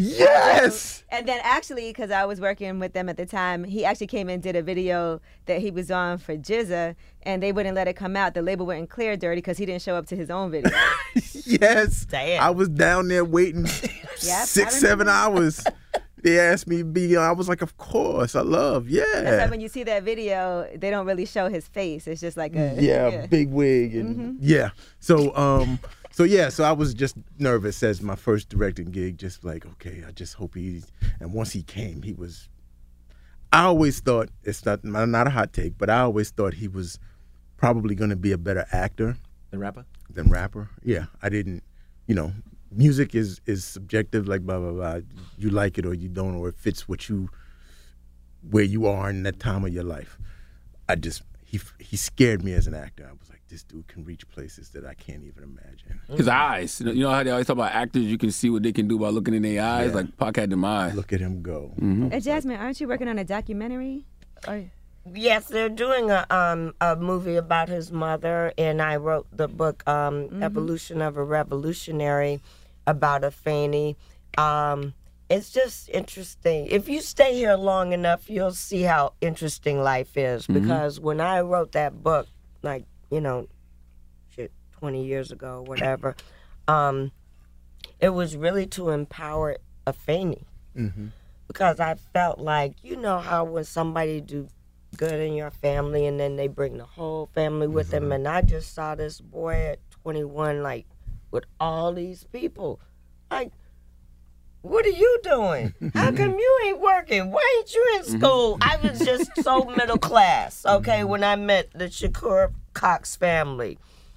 Yes. and then actually because I was working with them at the time, he actually came and did a video that he was on for Jizza, and they wouldn't let it come out. The label wouldn't clear Dirty because he didn't show up to his own video. Yes. Damn. I was down there waiting I six, seven hours. They asked me to be on. I was like, of course, I love, yeah. That's why when you see that video, they don't really show his face. It's just like a yeah, big wig and yeah. So um so yeah, so I was just nervous as my first directing gig, just like, okay, I just hope he and once he came, he was I always thought it's not not a hot take, but I always thought he was probably gonna be a better actor The rapper? than rapper. Yeah. I didn't you know, music is is subjective, like blah blah blah. You like it or you don't, or it fits what you where you are in that time of your life. I just he he scared me as an actor. I was like, this dude can reach places that I can't even imagine. His eyes. You know, you know how they always talk about actors, you can see what they can do by looking in their eyes? Yeah. Like, Pac had them eyes. Look at him go. Hey, Jasmine, aren't you working on a documentary? Or... yes, they're doing a um a movie about his mother, and I wrote the book um Mm-hmm. Evolution of a Revolutionary about Afeni. Um, it's just interesting. If you stay here long enough, you'll see how interesting life is. Because when I wrote that book, like you know, shit, twenty years ago, whatever, um, it was really to empower Afeni. Mm-hmm. Because I felt like, you know how when somebody do good in your family and then they bring the whole family with them, and I just saw this boy at twenty-one, like, with all these people. Like, what are you doing? How come you ain't working? Why ain't you in school? I was just so middle class, okay, when I met the Shakur Cox family.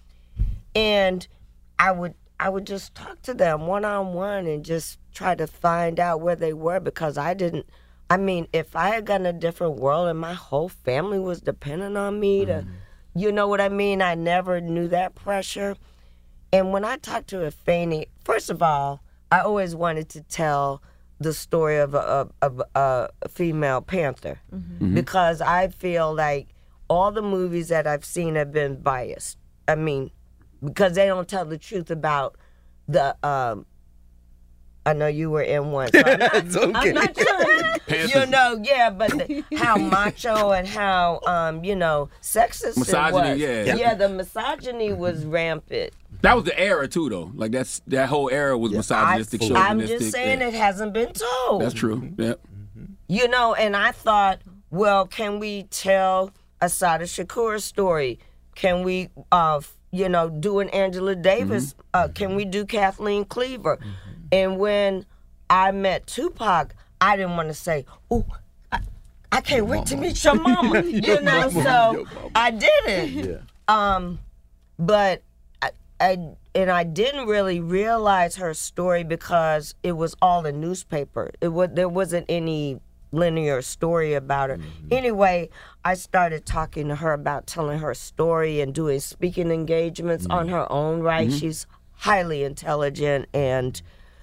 And I would I would just talk to them one-on-one and just try to find out where they were, because I didn't, I mean, if I had gotten a different world and my whole family was dependent on me to, you know what I mean? I never knew that pressure. And when I talked to Afeni, first of all, I always wanted to tell the story of a, of a, a female Panther, because I feel like all the movies that I've seen have been biased. I mean, because they don't tell the truth about the, um, I know you were in one, so I'm not, It's okay. I'm not trying, you know, yeah, but the, how macho and how, um, you know, sexist Misogyny, it was. yeah. Yeah, the misogyny was rampant. That was the era, too, though. Like, that's that whole era was misogynistic, I, I'm chauvinistic. just saying yeah. it hasn't been told. That's true. Yeah. You know, and I thought, well, can we tell Assata Shakur's story? Can we, uh, you know, do an Angela Davis? Mm-hmm. Uh, can we do Kathleen Cleaver? Mm-hmm. And when I met Tupac, I didn't want to say, oh, I, I can't wait to meet your mama. You know, so I didn't. Yeah. Um, but I, I and I didn't really realize her story because it was all in newspaper. It was there wasn't any linear story about her. Mm-hmm. Anyway, I started talking to her about telling her story and doing speaking engagements mm-hmm. on her own right. Mm-hmm. She's highly intelligent, and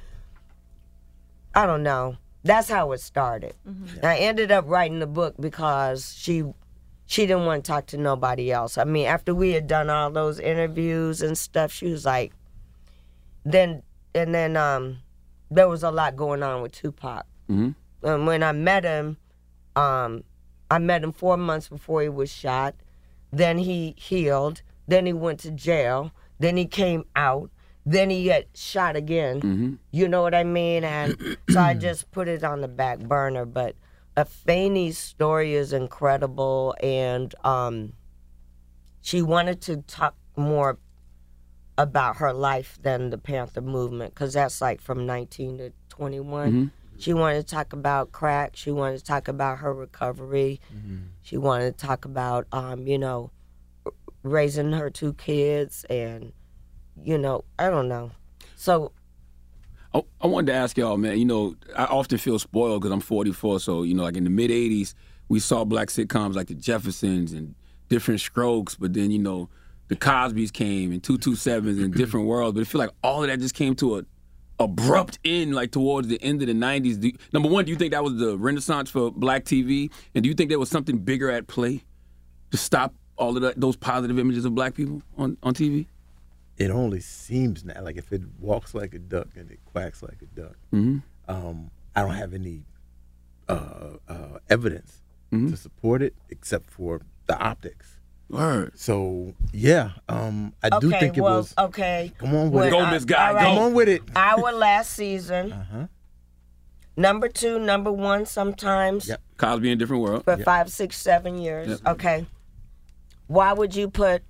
I don't know. That's how it started. Mm-hmm. I ended up writing the book because she she didn't want to talk to nobody else. I mean, after we had done all those interviews and stuff, she was like, then and then um, there was a lot going on with Tupac. Mm-hmm. And when I met him, um, I met him four months before he was shot. Then he healed. Then he went to jail. Then he came out. Then he got shot again. Mm-hmm. You know what I mean? And so I just put it on the back burner. But Afeni's story is incredible, and um, she wanted to talk more about her life than the Panther movement, because that's like from nineteen to twenty-one. Mm-hmm. She wanted to talk about crack. She wanted to talk about her recovery. Mm-hmm. She wanted to talk about, um, you know, raising her two kids, and, you know, I don't know. So I, I wanted to ask y'all, man, you know, I often feel spoiled because I'm forty-four, so, you know, like in the mid-eighties, we saw black sitcoms like The Jeffersons and Different Strokes, but then, you know, the Cosbys came and two two sevens and Different Worlds, but I feel like all of that just came to a abrupt end, like towards the end of the nineties. Do, number one, do you think that was the renaissance for black T V? And do you think there was something bigger at play to stop all of that, those positive images of black people on, on T V? It only seems now, like if it walks like a duck and it quacks like a duck. Mm-hmm. Um, I don't have any uh, uh, evidence mm-hmm. to support it except for the optics. Word. So yeah, um, I okay, do think it well, was. Okay. Come on with when it. Go, Miss Guy. right. Come on with it. Our last season. Uh-huh. Number two, number one sometimes. Yep. Cosby in Different World. For Yep. five, six, seven years. Yep. Okay. Why would you put,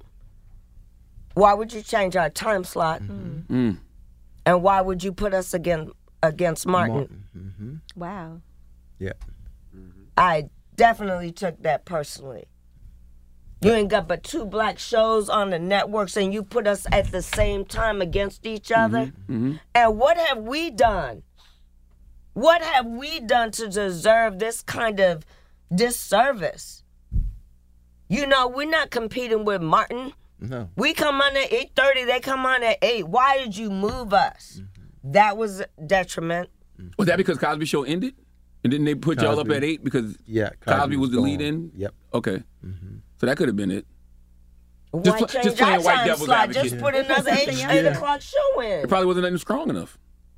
why would you change our time slot? Mm-hmm. Mm. And why would you put us again against Martin? Martin. Mm-hmm. Wow. Yeah. I definitely took that personally. You ain't got but two black shows on the networks and you put us at the same time against each other? Mm-hmm. And what have we done? What have we done to deserve this kind of disservice? You know, we're not competing with Martin. No. We come on at eight thirty, they come on at eight. Why did you move us? Mm-hmm. That was a detriment. Was that because Cosby Show ended? And then they put y'all up Cosby. at eight because Yeah. Cosby, was the gone. lead in? Yep. Okay. Mm-hmm. So that could have been it. Why Just pl- change just playing our white time devil's slot? advocate. Just put another eight, Something eight else. o'clock show in. It probably wasn't nothing strong enough.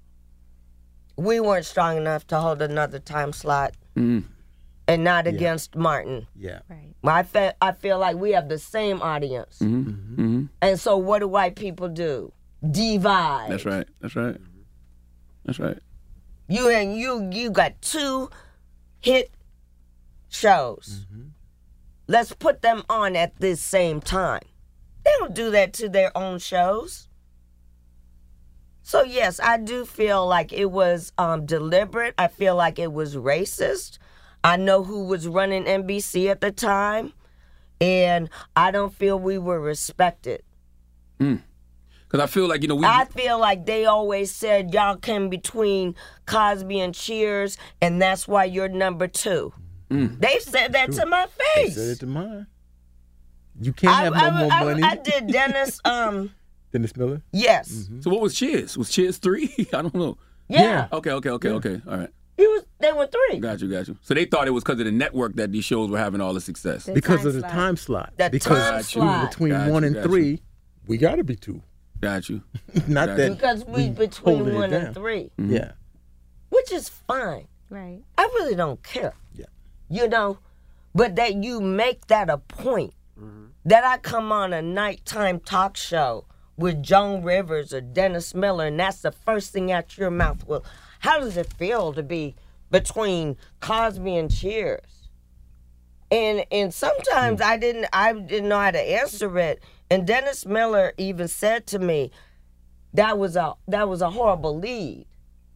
We weren't strong enough to hold another time slot, Mm. and not Yeah. against Martin. Yeah. Right. I feel, I feel like we have the same audience. Mm-hmm. Mm-hmm. And so what do white people do? Divide. That's right. That's right. That's right. You and you you got two hit shows. Mm-hmm. Let's put them on at this same time. They don't do that to their own shows. So yes, I do feel like it was um, deliberate. I feel like it was racist. I know who was running N B C at the time, and I don't feel we were respected. Mm. Because I feel like, you know, we... I feel like they always said y'all came between Cosby and Cheers, and that's why you're number two. Mm. They said that to my They face. said it to mine. You can't I, have no I, more I, money. I did Dennis. Um, Dennis Miller. yes, Mm-hmm. So what was Cheers? Was Cheers three? I don't know. yeah. Okay, okay, okay, okay. All right. He was. They were three. Got you, got you. So they thought it was because of the network that these shows were having all the success. The Because time of the slot. time slot. The because time we were slot. between Got one you, and got you. three, we got to be two. Got you. Not Got that you. Because we we between holding it one down. and three, Mhm. Yeah. which is fine. Right. I really don't care. Yeah. You know, but that you make that a point. That I come on a nighttime talk show with Joan Rivers or Dennis Miller, and that's the first thing out your mouth. Well, how does it feel to be between Cosby and Cheers? And and sometimes I didn't I didn't know how to answer it. And Dennis Miller even said to me, that was a that was a horrible lead.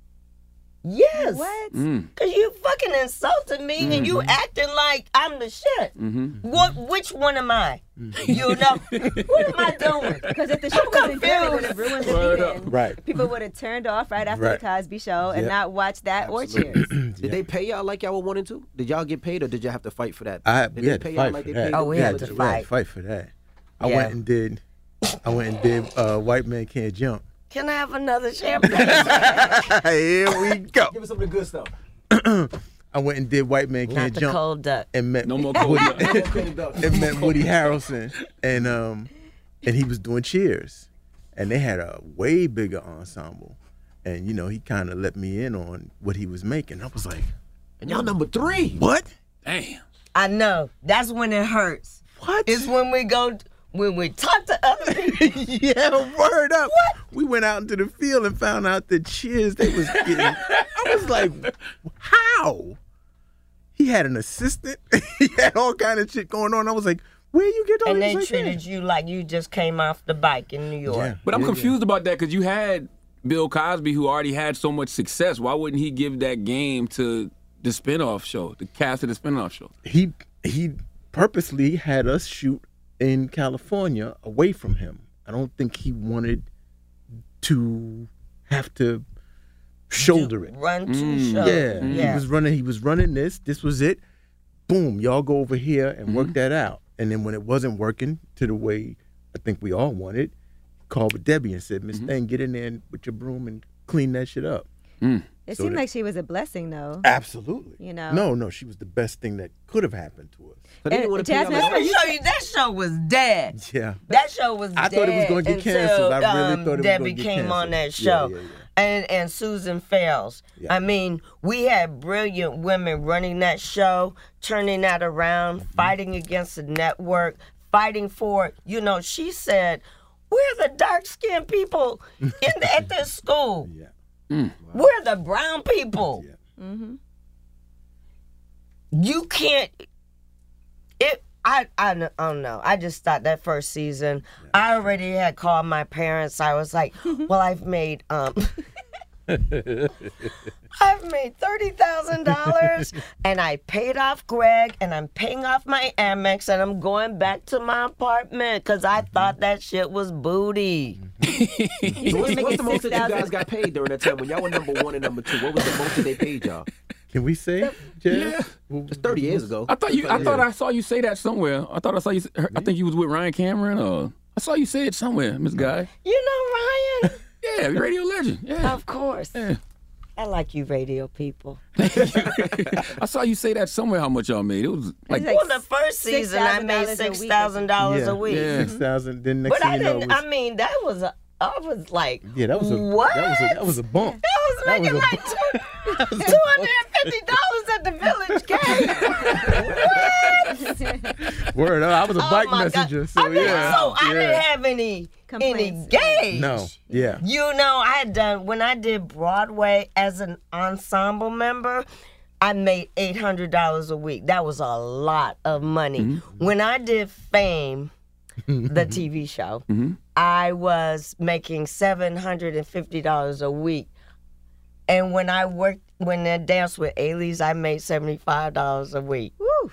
Yes. What? Mm. Cause you fucking insulted me and you acting like I'm the shit. Mm-hmm. What? Which one am I? You know, what am I doing? Because if the show wasn't good, it would have ruined the Word meeting. Right. People would have turned off right after Right. the Cosby Show and Yep. not watched that or Cheers. Did they pay y'all like y'all were one and two? Did y'all get paid or did y'all have to fight for that? I did we they had pay to y'all fight like for they that. paid Oh, the we we had had to to fight. fight for that. I Yeah. went and did. I went and did. Uh, White Man Can't Jump. Can I have another champagne? Here we go. Give us some of the good stuff. I went and did White Man Not Can't the Jump cold duck. and met No more cold Woody, duck. and met Woody Harrelson, and um, and he was doing Cheers, and they had a way bigger ensemble, and you know he kind of let me in on what he was making. I was like, And y'all number three. what? Damn. I know. That's when it hurts. What? It's when we go, when we talk to other people. Yeah, word up. What? We went out into the field and found out that Cheers they was getting. I was like, how? He had an assistant. He had all kind of shit going on. I was like, where you get all And these they like treated that? you like you just came off the bike in New York. Yeah. But I'm Yeah, confused about that because you had Bill Cosby, who already had so much success. Why wouldn't he give that game to the spinoff show, the cast of the spinoff show? He he purposely had us shoot in California away from him. I don't think he wanted to have to shoulder it. Run two Mm. shows. Yeah, yeah. he was running. He was running this. This was it. Boom, y'all go over here and work that out. And then when it wasn't working to the way I think we all wanted, called with Debbie and said, Miss Thang, get in there and, with your broom and clean that shit up. It So seemed that- like she was a blessing, though. Absolutely. You know? No, no, she was the best thing that could have happened to us. So they didn't And want to pay Jasmine, y'all Let back. me show you. That show was dead. Yeah. That show was I dead thought it was gonna get until, canceled. I really um, thought it was Debbie gonna get came on canceled. that Yeah, show. yeah, yeah. And and Susan Fales. Yeah. I mean, we had brilliant women running that show, turning that around, Mm-hmm. fighting against the network, fighting for, you know, she said, we're the dark-skinned people in the, at this school. Yeah. We're the brown people. Yeah. You can't. It. I, I. I don't know. I just thought that first season. I already had called my parents. I was like, "Well, I've made um, I've made thirty thousand dollars, and I paid off Greg, and I'm paying off my Amex, and I'm going back to my apartment because I thought that shit was booty." So what's, what's the most that you guys got paid during that time when y'all were number one and number two? What was the most that they paid y'all? Can we say, Jazz? Yeah. It's thirty years ago. I thought you. I thought I saw you say that somewhere. I thought I saw you. I think you was with Ryan Cameron, or I saw you say it somewhere, Miss Guy. You know, Ryan. Yeah, radio legend. Yeah. Of course. Yeah. I like you, radio people. I saw you say that somewhere. How much y'all made? It was like, like Well, the first season I made $6,000 a six week. thousand dollars yeah. a week. Yeah. Six thousand. Then next But thing I you know, didn't. it was, I mean, that was a. I was like, yeah, that was a what? that was a that was a bump. I was That making was a like two hundred and fifty dollars at the Village Gate. Word. I was a Oh bike my messenger, God. so I mean, yeah. so I yeah. didn't have any any Complaints. gauge. No. Yeah. You know, I had done when I did Broadway as an ensemble member. I made eight hundred dollars a week. That was a lot of money. Mm-hmm. When I did Fame, the T V show, Mm-hmm. I was making seven hundred and fifty dollars a week. And when I worked, when I danced with Ailey's, I made seventy-five dollars a week. Woo.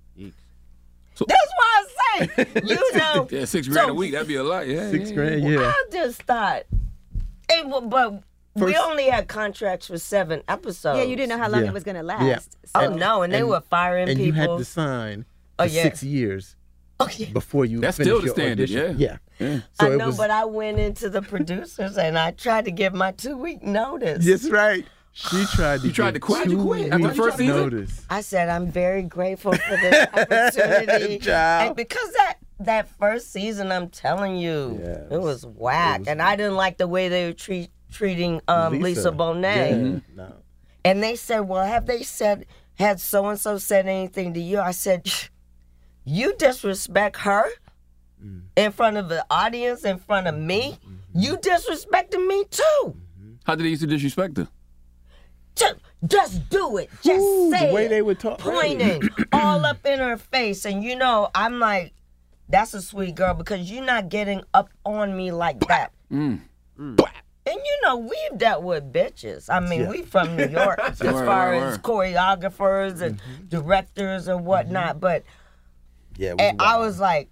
That's why I say, you know. yeah, six grand so a week. That'd be a lot. Yeah. Six yeah. grand. Yeah. I just thought, it, wa- but we First- only had contracts for seven episodes. Yeah, you didn't know how long Yeah. it was going to Yeah. last. Oh So- no, and they And- were firing And people. you had to sign Oh, for yeah. six years Oh, yeah. before you. That's finish still the your standard, audition. yeah. Yeah. Yeah. So I it know, was, but I went into the producers and I tried to give my two week notice. That's right. She tried to. You tried give to quit? two You quit after the weeks first season? notice. I said I'm very grateful for this opportunity, Child. and because that that first season, I'm telling you, Yeah, it it was- was whack, it was- and I didn't like the way they were treat, treating um, Lisa. Bonet. Yeah. Mm-hmm. No. And they said, well, have they said, had so-and-so said anything to you? I said, you disrespect her Mm. in front of the audience, in front of me. Mm-hmm. You disrespecting me too. How did they used to disrespect her? Just, just do it. Just Ooh, say the way it. they would talk. Pointing all up in her face. And you know, I'm like, that's a sweet girl because you're not getting up on me like that. Mm. And you know, we've dealt with bitches. I mean, Yeah. we from New York as Word, far word, as word. choreographers and Mm-hmm. directors and whatnot. But Yeah. It was and I wild. was like,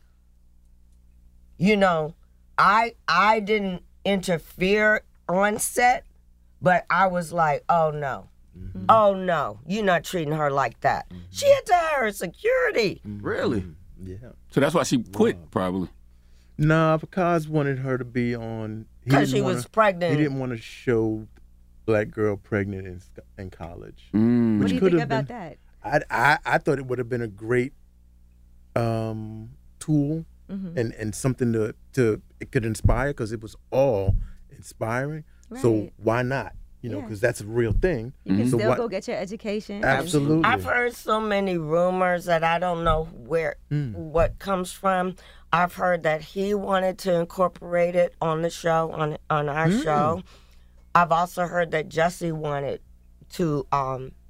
you know, I I didn't interfere on set, but I was like, oh no. Mm-hmm. Oh no, you're not treating her like that. She had to hire security. Really? Yeah. So that's why she quit, probably. Nah, because wanted her to be on. he 'Cause didn't she wanna- was pregnant. He didn't want to show black girl pregnant in sc- in college. Mm. What Which do you could think have about been- that? I, I I thought it would have been a great um, tool Mm-hmm. and, and something to to it could inspire because it was all inspiring. So Right. why not? You know, Yeah. because that's a real thing. You can So still why- go get your education. and- Absolutely. I've heard so many rumors that I don't know where what comes from. I've heard that he wanted to incorporate it on the show, on on our show. I've also heard that Jesse wanted to um,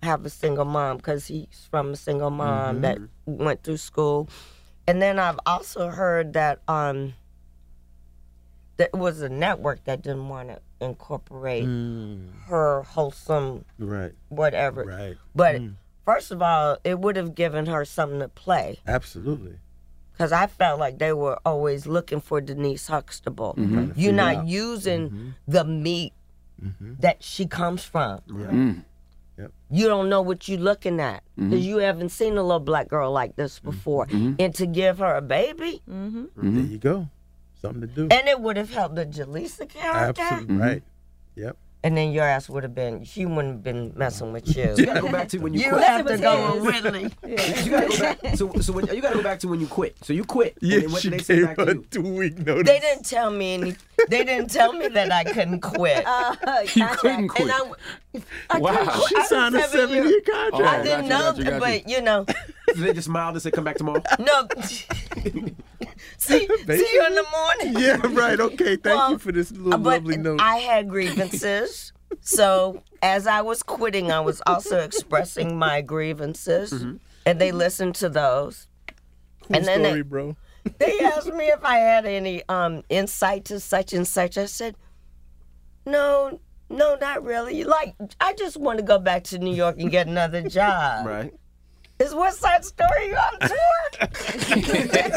have a single mom because he's from a single mom Mm-hmm. that went through school. And then I've also heard that um, there was a network that didn't want to incorporate Mm. her wholesome Right. whatever. Right. But Mm. first of all, it would have given her something to play. Absolutely. Because I felt like they were always looking for Denise Huxtable. Trying to You're figure not out. using Mhm. the meat Mhm. that she comes from. Yeah. Mm. Yep. You don't know what you're looking at because Mhm. you haven't seen a little black girl like this before. Mhm. And to give her a baby, Mm-hmm. There you go. Something to do. and it would have helped the Jaleesa character. Absolutely right. Yep. And then your ass would have been, she wouldn't have been messing with you. You gotta go back to when you, You quit. have to go with Ridley. You gotta go back. So, so when, you gotta go back to when you quit. So you quit. Yeah, and then what she did they say gave back to her you? two week notice. They didn't tell me any. They didn't tell me that I couldn't quit. Uh, You couldn't quit. And I, I Wow. couldn't quit. She I was signed a seven seven years- year contract. Oh, I didn't gotcha, know, gotcha, gotcha. but you know, So they just smiled and said, "Come back tomorrow." no. see, see you in the morning. Yeah, right. Okay, thank Well, you for this little But lovely note. I had grievances. So as I was quitting, I was also expressing my grievances, and they listened to those. cool and then story, they- bro. They asked me if I had any um, insight to such and such. I said, no, no, not really. Like, I just want to go back to New York and get another job. Right. Is West Side Story on tour?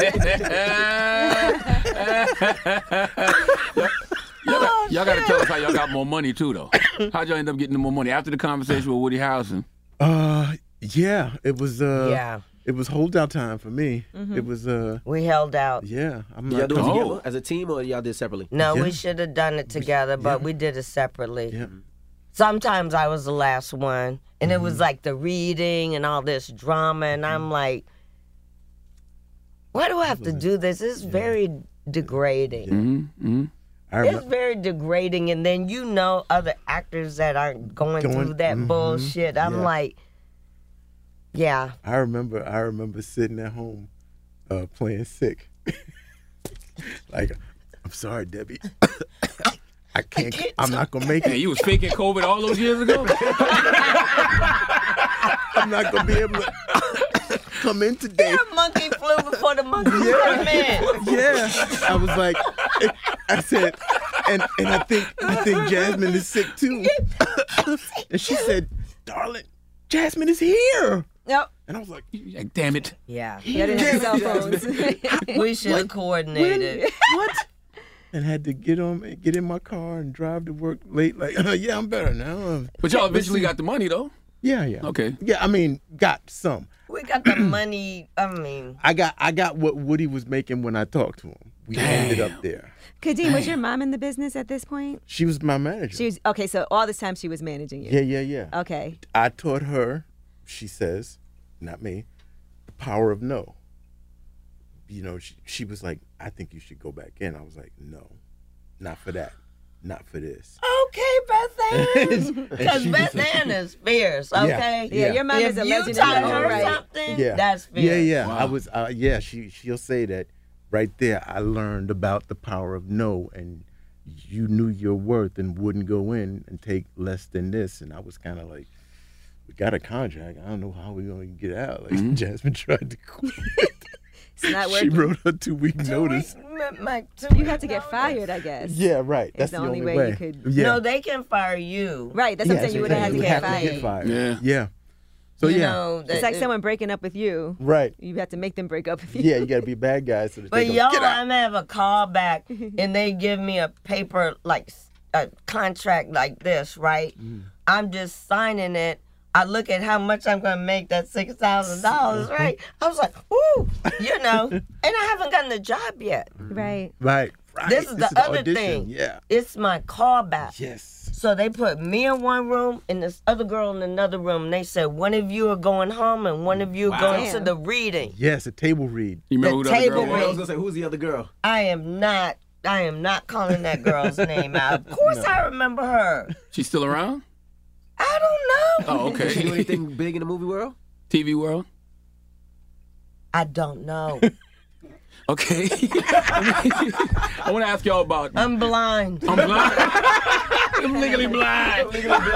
Y'all, got, y'all gotta tell us how y'all got more money too, though. How'd y'all end up getting the more money after the conversation with Woody Harrelson? Uh, yeah, it was. Uh, Yeah. It was holdout time for me. Mhm. It was. Uh, We held out. yeah, I'm Y'all not. do it gonna- together as a team, or y'all did separately? No, Yeah. we should have done it together, but we did it separately. Yeah. Sometimes I was the last one, and it was like the reading and all this drama, and I'm like, why do I have to do this? It's very degrading. Mm-hmm. Mm-hmm. I It's remember. very degrading, and then you know other actors that aren't going, Going- through that mhm, bullshit. I'm yeah. like, yeah. I remember. I remember sitting at home, uh, playing sick. Like, I'm sorry, Debbie. I can't. I'm not gonna make Hey, it. you was faking COVID all those years ago? I'm not gonna be able to come in today. The monkey flew before the monkey came in. Yeah, I was like, I said, and and I think I think Jasmine is sick too. And she said, "Darling, Jasmine is here." Yep. And I was like, Like, damn it. Yeah. Yeah, they had cell phones. We should have coordinated. "What?" And had to get on, get in my car and drive to work late. Like, uh, yeah, I'm better now. But y'all eventually got the money, though. Yeah, yeah. Okay. Yeah, I mean, got some. We got the money. I mean, I got I got what Woody was making when I talked to him. We ended up there. Kadeem, was your mom in the business at this point? She was my manager. She was okay. So all this time she was managing you. yeah, yeah, yeah. Okay. I taught her, she says, not me, the power of no. You know, she, she was like, I think you should go back in. I was like, no, not for that. Not for this. okay, Beth Ann. And Because she Beth was like- Ann is fierce, okay? Yeah, your mom if is a you legend. taught in her her own right. something, Yeah. that's fierce. Yeah, yeah. Wow. I was, uh, yeah, she, she'll say that right there. I learned about the power of no, and you knew your worth and wouldn't go in and take less than this. And I was kind of like, we got a contract. I don't know how we're going to get out. Like, Mm-hmm. Jasmine tried to quit. It's not She working. wrote her two week notice. My- my- You had to get fired, I guess. Yeah, right. That's the the, only only, way you could- Yeah. No, they can fire you. Right. That's what I'm Yeah, saying. You would so have had to you get have fired. to get fired. Yeah. Yeah. So You yeah. know, It's that- like someone breaking up with you. Right. You have to make them break up with you. Yeah, you got to be bad guys so that But they go, y'all, get out. I'm gonna have a call back, and they give me a paper like a contract like this, right? Mm. I'm just signing it. I look at how much I'm gonna make that six thousand dollars, right? I was like, ooh, you know, and I haven't gotten the job yet. Right. Right. Right. This is the other audition. thing. Yeah. It's my callback. Yes. So they put me in one room and this other girl in another room. And they said one of you are going home and one of you are going to Damn. the reading. Yes, a table read. You remember The who the other table girl I was was? gonna say, who's the other girl? I am not. I am not calling that girl's name out. Of course, I remember her. She's still around? I don't know. Oh, Did she do okay. anything big in the movie world? T V world? I don't know. Okay. I want to ask y'all about. I'm blind. I'm blind. Legally blind.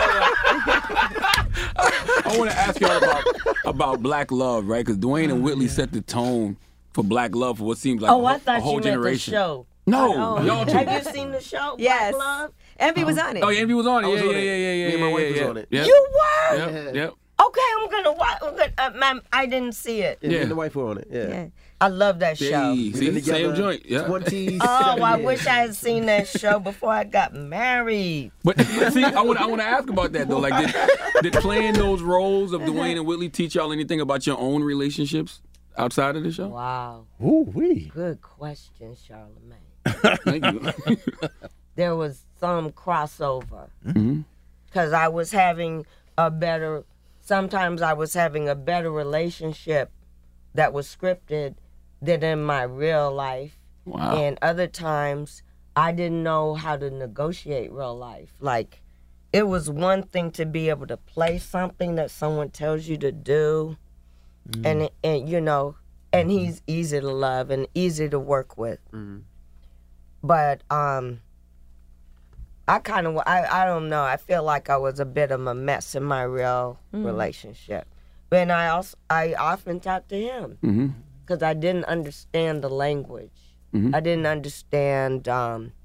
I want to ask y'all about about black love, right? Because Dwayne and Whitley set the tone for black love for what seems like Oh, a, I thought a whole you meant generation. the show. No, Oh. y'all two. Have you seen the show? Yes. Black Love? Envy was on it. Oh, yeah, Envy was on it. I was Yeah, on yeah, it. yeah, yeah, yeah. Me and my yeah, wife was yeah. on it. Yep. You were? Yep. Yep. Okay, I'm gonna watch. I'm gonna, uh, ma'am, I didn't see it. Yeah, me Yeah. and the wife were on it. Yeah. Yeah. I love that show. Hey, see, Been same together joint. Yeah. twenty-seven Oh, I years. wish I had seen that show before I got married. But see, I want I want to ask about that though. Like, did, did playing those roles of Dwayne and Whitley teach y'all anything about your own relationships outside of the show? Wow. Ooh wee. Good question, Charlamagne. Thank you. There was some crossover Mm-hmm. because I was having a better. Sometimes I was having a better relationship that was scripted than in my real life. Wow. And other times I didn't know how to negotiate real life. Like, it was one thing to be able to play something that someone tells you to do, Mm. and and you know, and he's easy to love and easy to work with. But um, I kind of I I don't know. I feel like I was a bit of a mess in my real relationship. But I also I often talk to him Mm-hmm. because I didn't understand the language. Mhm. I didn't understand um,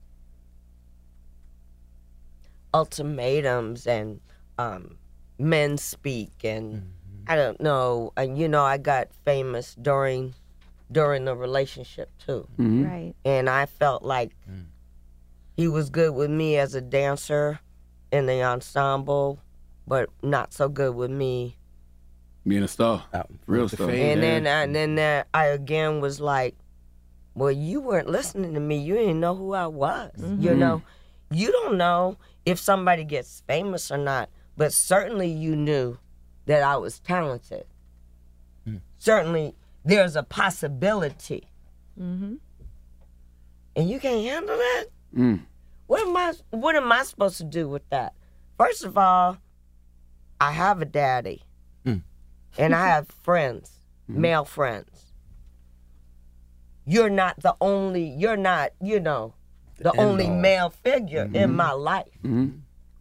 ultimatums and um, men speak, and I don't know. And you know, I got famous during during the relationship too, Mm-hmm. Right. and I felt like he was good with me as a dancer in the ensemble, but not so good with me. Being a star. Out in front Real of the star. fame. And Yeah. then, I, and then that I again was like, well, you weren't listening to me. You didn't know who I was. You know, you don't know if somebody gets famous or not, but certainly you knew that I was talented. Certainly, there's a possibility. Mm-hmm. And you can't handle that? Mm. What am I what am I supposed to do with that? First of all, I have a daddy. And I have friends, male friends. You're not the only you're not, you know, the, The only end-all. male figure in my life. Mm-hmm.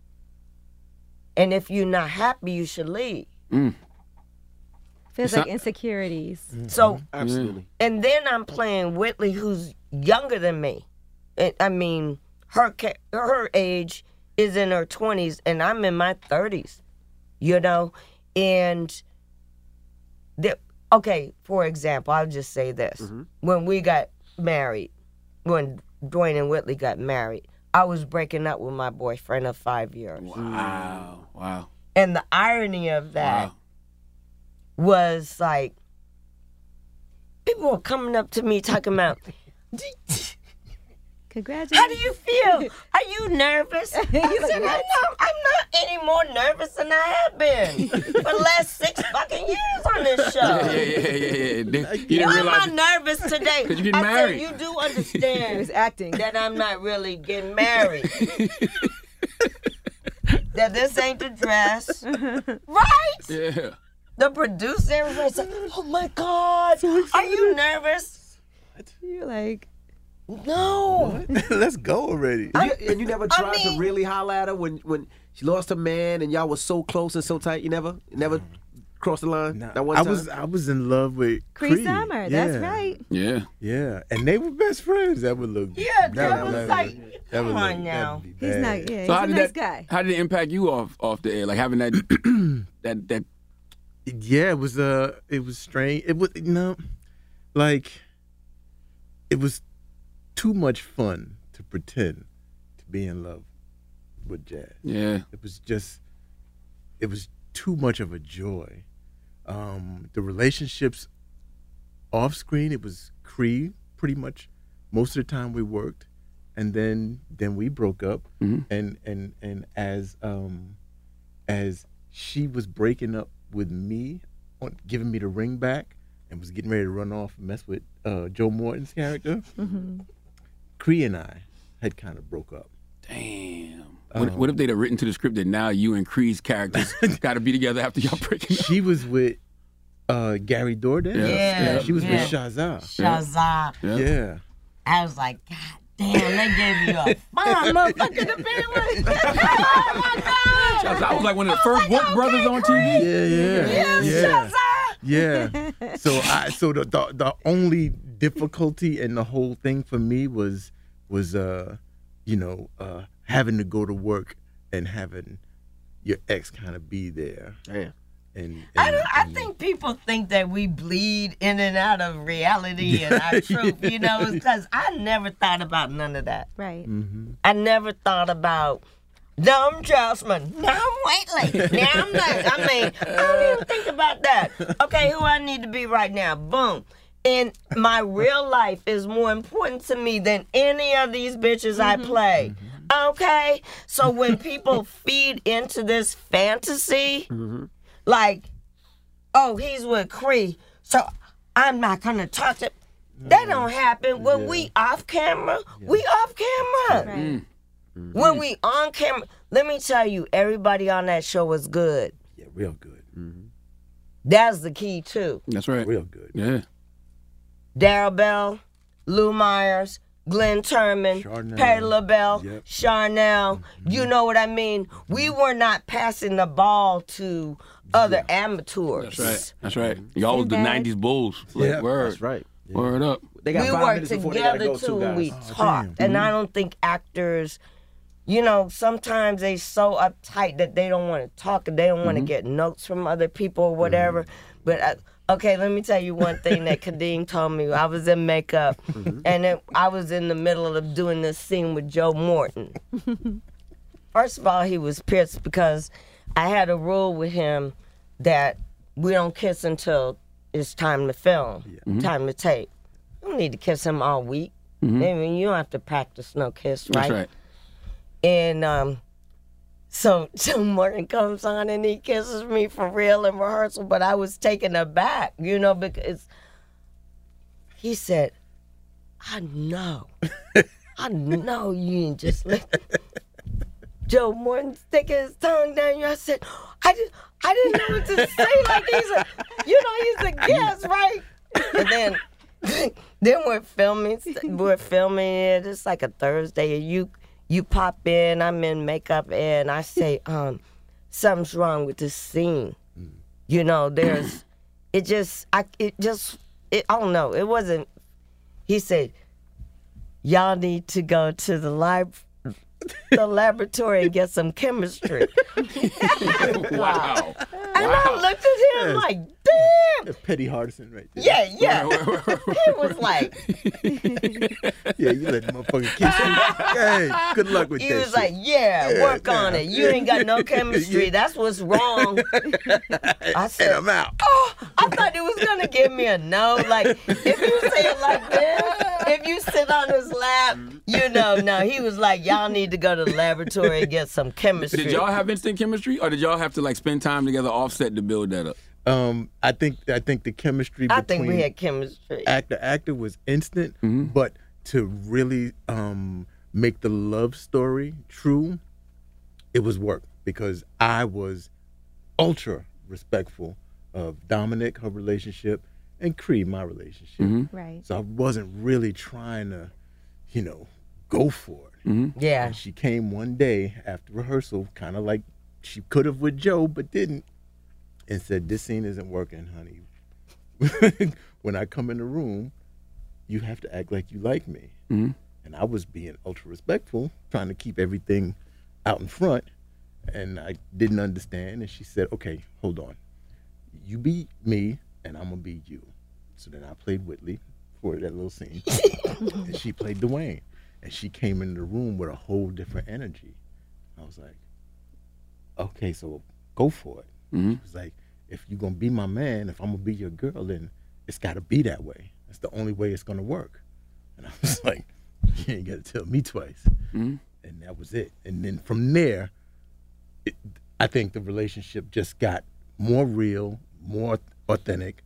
And if you're not happy, you should leave. Mm. Feels It's like not- insecurities. So Absolutely. and then I'm playing Whitley, who's younger than me. And, I mean, her ca- her age is in her twenties, and I'm in my thirties. You know, and the, okay. For example, I'll just say this: when we got married, when Dwayne and Whitley got married, I was breaking up with my boyfriend of five years, Wow. Wow. and the irony of that Wow. was like people were coming up to me talking about. Congratulations. How do you feel? Are you nervous? I said, I'm not, I'm not any more nervous than I have been for the last six fucking years on this show. Yeah, yeah, yeah, yeah, yeah. They- You didn't Why am I realize. nervous today? 'Cause you getting I married. said, you do He was understand acting. that I'm not really getting married. That this ain't the dress. Right? Yeah. The producer, everybody's like, oh my God, are you nervous? You're like, No. Let's go already. And you, and you never I tried mean- to really holler at her when, when she lost her man and y'all was so close and so tight. You never, you never crossed the line. Nah, that one I time. was I was in love with Cree Cree. Summer. That's Yeah. right. Yeah. Yeah, and they were best friends. That would look. Yeah, that would- was that like, would- that would come on look- now. that'd be He's bad. not, yeah, So how he's a did nice that? guy. How did it impact you off off the air? Like having that that that. Yeah, it was uh, it was strange. It was you know, like, it was too much fun to pretend to be in love with Jazz. Yeah. It was just, it was too much of a joy. Um, the relationships off screen, it was Cree pretty much most of the time we worked, and then then we broke up, Mhm. and and and as um, as she was breaking up with me, on giving me the ring back, and was getting ready to run off and mess with uh, Joe Morton's character, Mm-hmm. Cree and I had kind of broke up. Damn. What, what if they'd have written to the script that now you and Cree's characters got to be together after y'all breaking up? She was with uh, Gary Dourdan. Yeah. Yeah, She was yeah. with Shazza. Shazam. Yeah. Yeah. I was like, God damn, they gave you a fine motherfucker to be with. Oh, my God. I was like one of the first Wook brothers on T V. Yeah, yeah, Yes, yeah. Yeah. So I, so the, the the only difficulty in the whole thing for me was was uh, you know, uh, having to go to work and having your ex kind of be there. Yeah. And, and, I, don't, I and, think people think that we bleed in and out of reality and our truth, you know, because I never thought about none of that. Right. Mm-hmm. I never thought about, now I'm Jocelyn, now I'm Waitley, now I'm not. I mean, I don't even think about that. Okay, who I need to be right now, boom. And my real life is more important to me than any of these bitches mm-hmm. I play. Mm-hmm. Okay? So when people feed into this fantasy, mm-hmm. like, oh, he's with Cree, so I'm not gonna talk to. That don't happen when yeah. we off camera. Yeah. We off camera. Right. Mm-hmm. When we on camera, let me tell you, everybody on that show was good. Yeah, real good. Mm-hmm. That's the key too. That's right. Real good. Yeah. Darryl Bell, Lou Myers, Glenn Turman, Charnel. Patti LaBelle, Yep. Charnel. Mm-hmm. You know what I mean? We were not passing the ball to other yeah. amateurs. That's right. That's right. Y'all was the nineties Bulls. Like, yeah, word. That's right. Yeah. Word up. They got we five worked minutes before they gotta together go too, too, and we guys. Oh, talked. damn. And I don't think actors, you know, sometimes they so uptight that they don't want to talk and they don't want to Mm-hmm. get notes from other people or whatever. Mm-hmm. But I, okay, let me tell you one thing that Kadeem told me. I was in makeup, mm-hmm. and it, I was in the middle of doing this scene with Joe Morton. First of all, he was pissed because I had a rule with him that we don't kiss until it's time to film, yeah. mm-hmm. time to tape. You don't need to kiss him all week. Mm-hmm. I mean, you don't have to practice no kiss, right? That's right. And um, so Joe Morton comes on and he kisses me for real in rehearsal, but I was taken aback, you know, because he said, I know. I know you ain't just let Joe Morton sticking his tongue down you. I said, I, just, I didn't know what to say. Like, he's a, you know, he's a guest, right? And then, then we're filming, we're filming it. It's like a Thursday, and you, you pop in, I'm in makeup, and I say, um, something's wrong with this scene. You know, there's, it just, I, it just, it, I don't know, it wasn't, he said, y'all need to go to the library, the laboratory and get some chemistry. Wow. And wow. I looked at him Yes. like, damn. Petty Hardison right there. Yeah, yeah. He was like, Yeah, you let the motherfucker kiss you. Hey, good luck with he that was shit. like, yeah, Yeah, work nah. on it. You ain't got no chemistry. Yeah. That's what's wrong. I said, and I'm out. oh, I thought he was going to give me a no. Like, if you say it like this, if you sit on his lap, you know, no. He was like, y'all need to go to the laboratory and get some chemistry. Did y'all have instant chemistry, or did y'all have to like spend time together offset to build that up? Um, I think I think the chemistry I between think we had chemistry. actor actor was instant, Mm-hmm. but to really um, make the love story true, it was work because I was ultra respectful of Dominic, her relationship, and Cree, my relationship. Mm-hmm. Right. So I wasn't really trying to, you know, go for it. Mm-hmm. Yeah. And she came one day after rehearsal, kind of like she could have with Joe, but didn't, and said, "This scene isn't working, honey. When I come in the room, you have to act like you like me." Mm-hmm. And I was being ultra respectful, trying to keep everything out in front, and I didn't understand. And she said, "Okay, hold on. You be me, and I'm gonna be you." So then I played Whitley for that little scene, and she played Dwayne. And she came in the room with a whole different energy. I was like, okay, so go for it. Mm-hmm. She was like, if you're going to be my man, if I'm going to be your girl, then it's got to be that way. That's the only way it's going to work. And I was like, you ain't got to tell me twice. Mm-hmm. And that was it. And then from there, it, I think the relationship just got more real, more authentic,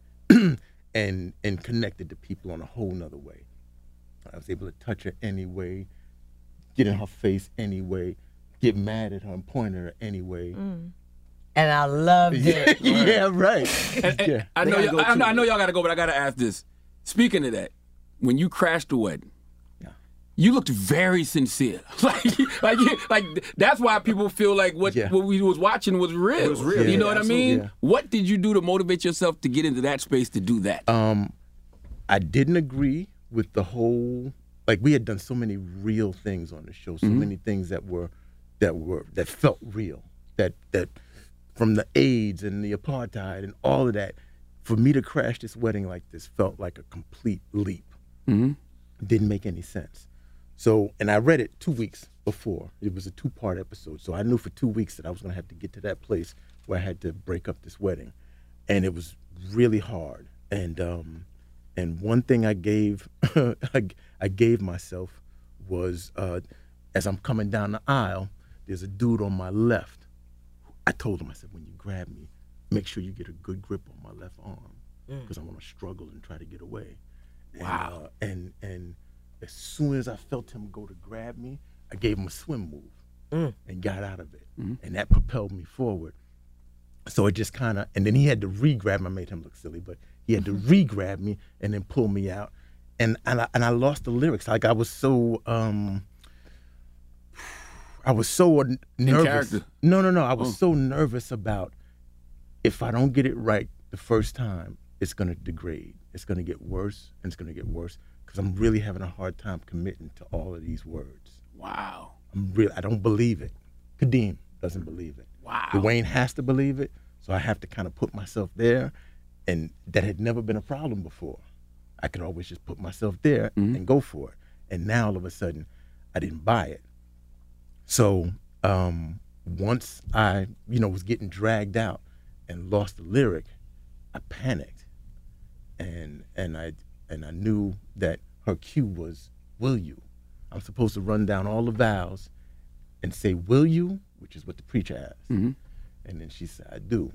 and and connected to people on a whole nother way. I was able to touch her anyway, get in her face anyway, get mad at her and point at her anyway. Mm. And I loved it. Yeah, yeah, right. And, and Yeah. I know, y'all, I know, I know y'all got to go, but I got to ask this. Speaking of that, when you crashed the wedding, Yeah. you looked very sincere. like, like, like that's why people feel like what, Yeah. what we was watching was real. It was real, You yeah, know what absolutely. I mean? Yeah. What did you do to motivate yourself to get into that space to do that? Um, I didn't agree with the whole. Like we had done so many real things on the show, so many things that were, that were that felt real. That that from the AIDS and the apartheid and all of that, for me to crash this wedding like this felt like a complete leap. Mm-hmm. Didn't make any sense. So, and I read it two weeks before. It was a two-part episode, so I knew for two weeks that I was going to have to get to that place where I had to break up this wedding, and it was really hard. And um, and one thing I gave I, I gave myself was uh, as I'm coming down the aisle, there's a dude on my left. I told him, I said, when you grab me, make sure you get a good grip on my left arm because I'm going to struggle and try to get away. Wow. And, uh, and and as soon as I felt him go to grab me, I gave him a swim move Mm. and got out of it. Mm-hmm. And that propelled me forward. So it just kind of, and then he had to re-grab me. I made him look silly, but he had to re-grab me and then pull me out. And and I, and I lost the lyrics. Like I was so, um, I was so n- nervous. character. No, no, no. I was Oh. so nervous about if I don't get it right the first time, it's going to degrade. It's going to get worse, and it's going to get worse because I'm really having a hard time committing to all of these words. Wow. I'm really, I don't believe it. Kadeem doesn't believe it. Wow. Dwayne has to believe it, so I have to kind of put myself there, and that had never been a problem before. I could always just put myself there Mm-hmm. and go for it. And now all of a sudden, I didn't buy it. So um, once I, you know, was getting dragged out and lost the lyric, I panicked, and and I and I knew that her cue was "Will you?" I'm supposed to run down all the vowels and say "Will you?" which is what the preacher asked, Mm-hmm. and then she said, "I do,"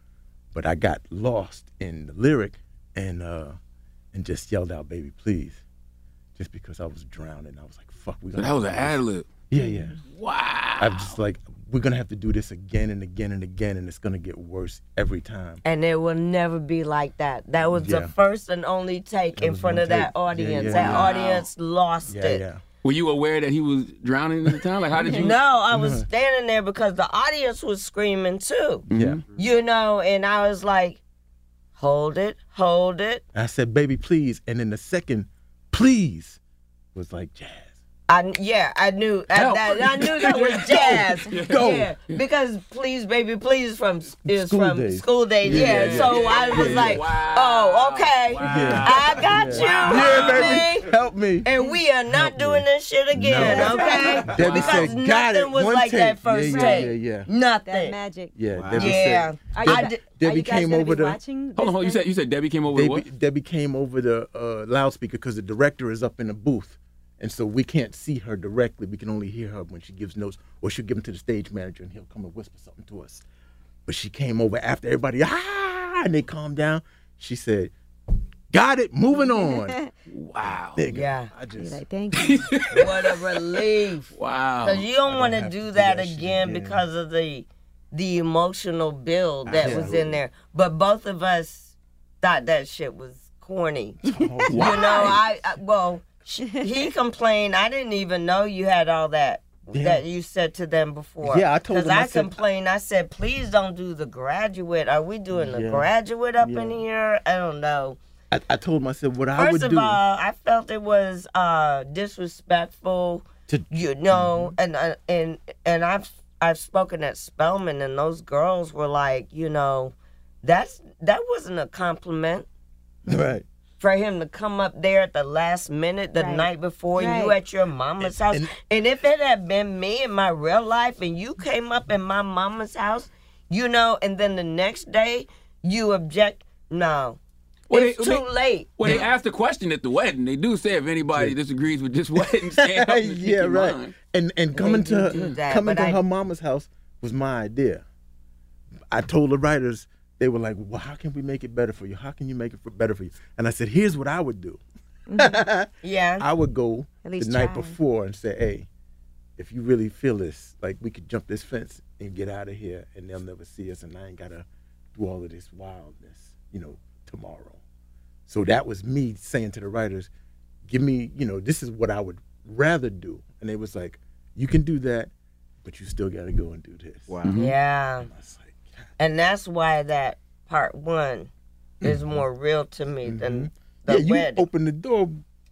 but I got lost in the lyric and uh, and just yelled out, "Baby, please," just because I was drowning. I was like, "Fuck, we." So that was an ad lib. Yeah, yeah. Wow. I'm just like, we're gonna have to do this again and again and again, and it's gonna get worse every time. And it will never be like that. That was Yeah. the first and only take That in was front one of that take. Yeah, audience. yeah, that yeah. audience lost Yeah, it. yeah. Were you aware that he was drowning at the time? Like, how did you? No, I was standing there because the audience was screaming too. Yeah. You know, and I was like, hold it, hold it. I said, "Baby, please," and then the second, "Please," was like jazz. I, yeah, I knew I, Help. that, I knew that was jazz. Go. Yeah, because please, baby, please from is School from days. school days. Yeah, Yeah, yeah, so yeah, I was yeah, like, wow. oh, okay, Yeah. I got you, Yeah, honey. baby, help me. And we are not doing this shit again, No. okay? Debbie because said, nothing "Got it, was one like take." that first Yeah, yeah, take. yeah, yeah. Nothing. That magic. Yeah, Wow. Debbie Yeah. said. Are I you, did- gu- are Debbie you guys came gonna over be the- watching Hold on, hold on. You this said you said Debbie came over the Debbie, what? Debbie came over the uh, loudspeaker because the director is up in the booth, and so we can't see her directly. We can only hear her when she gives notes, or she'll give them to the stage manager, and he'll come and whisper something to us. But she came over after everybody, ah, and they calmed down. She said, "Got it, moving on." Wow. Nigga, Yeah. I Be just, like, thank you. What a relief. Wow. Because you don't want to have do to do that that shit again again. because of the the emotional build that was Absolutely. in there. But both of us thought that shit was corny. Oh, You know, I, I well, sh- he complained. I didn't even know you had all that Yeah. that you said to them before. Yeah, I told Because them, I I said- complained. I said, please don't do the graduate. Are we doing the Yeah. graduate up Yeah. in here? I don't know. I, I told him, I said, what I would First of do. all, I felt it was uh, disrespectful. To- You know, Mm-hmm. and uh, and and I've I've spoken at Spelman, and those girls were like, you know, that's that wasn't a compliment right. for him to come up there at the last minute, the Right. night before you Right. at your mama's house. and- And if it had been me in my real life, and you came up in my mama's house, you know, and then the next day you object, no, Well, it's they- too they- late. Well, they asked the question at the wedding. They do say if anybody disagrees with this wedding, stand up and speak yeah, your right. mind. And and coming do to do that, coming but to I- her mama's house was my idea. I told the writers, they were like, "Well, how can we make it better for you? How can you make it for, better for you?" And I said, "Here's what I would do. Yeah. I would go At the least night try. before and say, hey, if you really feel this, like we could jump this fence and get out of here, and they'll never see us, and I ain't gotta do all of this wildness, you know, tomorrow." So that was me saying to the writers, give me, you know, this is what I would rather do. And they was like, you can do that, but you still got to go and do this. Wow. Mm-hmm. Yeah. And that's why that part one is mm-hmm. more real to me mm-hmm. than the yeah, you wedding. Opened the door.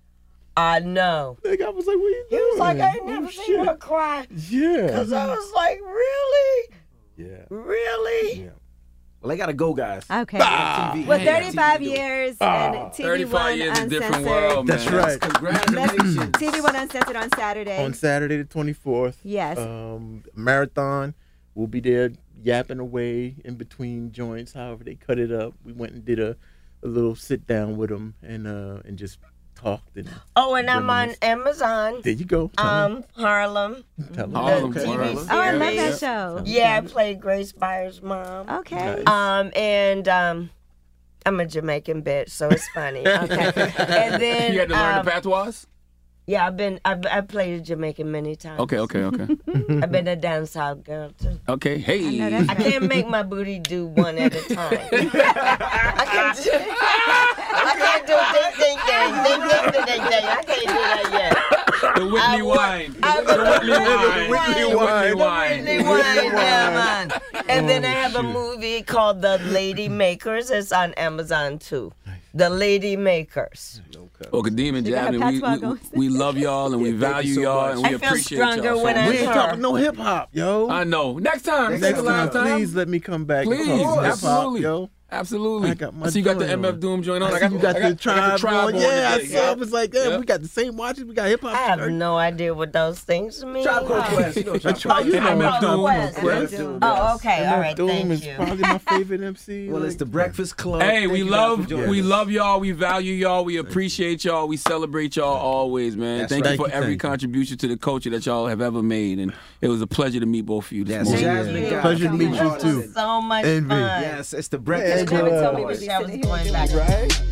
I know. Like, I was like, what are you doing? He was like, I ain't never oh, seen her cry. Yeah. Because I was like, really? Yeah. Really? Yeah. Well, they got to go, guys. Okay. Ah, T V. Well, Yeah, thirty-five T V years ah, and T V thirty-five One years Uncensored. a different world, man. That's right. Congratulations. T V One Uncensored on Saturday. On Saturday the twenty-fourth. Yes. Um, marathon. We'll be there yapping away in between joints, however they cut it up. We went and did a, a little sit down with them and uh, and just talked. And oh, and I'm on Amazon. There you go. Tell um, me. Harlem. Tell me. Harlem. T V Harlem. Oh, I love that show. Yeah, I played Grace Byers' mom. Okay. Nice. Um, and um, I'm a Jamaican bitch, so it's funny. Okay. And then you had to learn um, the patois? Yeah, I've been I've, I've played a Jamaican many times. Okay, okay, okay. I've been a dancehall girl too. Okay, hey. I, I can't make my booty do one at a time. I can't do I can't do ding ding ding ding ding ding ding. I can't do that yet. The Whitney I, wine. I, the Whitney wine. The Whitney wine. The wine. The Whitney wine, yeah, man. And then I have a movie called The Lady Makers. It's on Amazon too. The Lady Makers. Oh, Kadeem and You got Javin, we, patois we, we love y'all and we Yeah, thank value you so y'all much. and we I feel appreciate stronger y'all. when so I We much. ain't her. talking no hip hop, yo. I know. Next time. Next, Next time. time, time. please let me come back. Please, and talk hip-hop, absolutely. yo. Absolutely. I got my I see you got the joint M F on. Doom joint on. I I see got, you got I the got, I tribe got the tribe on. on. Yeah, I today. saw. I was like, damn, Yeah. we got the same watches. We got hip hop. I have no idea what those things mean. Tribe Called Quest. You know Tribe Tribe Called you know M F Called Doom. Quest. Quest. Oh, okay. All M F right. Doom Thank is you. probably my favorite M C. Well, like, it's the Breakfast Club. Hey, Thank we you guys love for joining we us. love y'all. We value y'all. We appreciate y'all. We celebrate y'all always, man. That's Thank right. you for Thank you, every thank you. contribution to the culture that y'all have ever made, and it was a pleasure to meet both of you this Yes, morning. Jasmine you. got Pleasure to meet you Artist. too. So much Envy. fun. Yes, it's the Breakfast Yeah, Club. Never told me I we'd wish be I was sitting here going doing back. Right?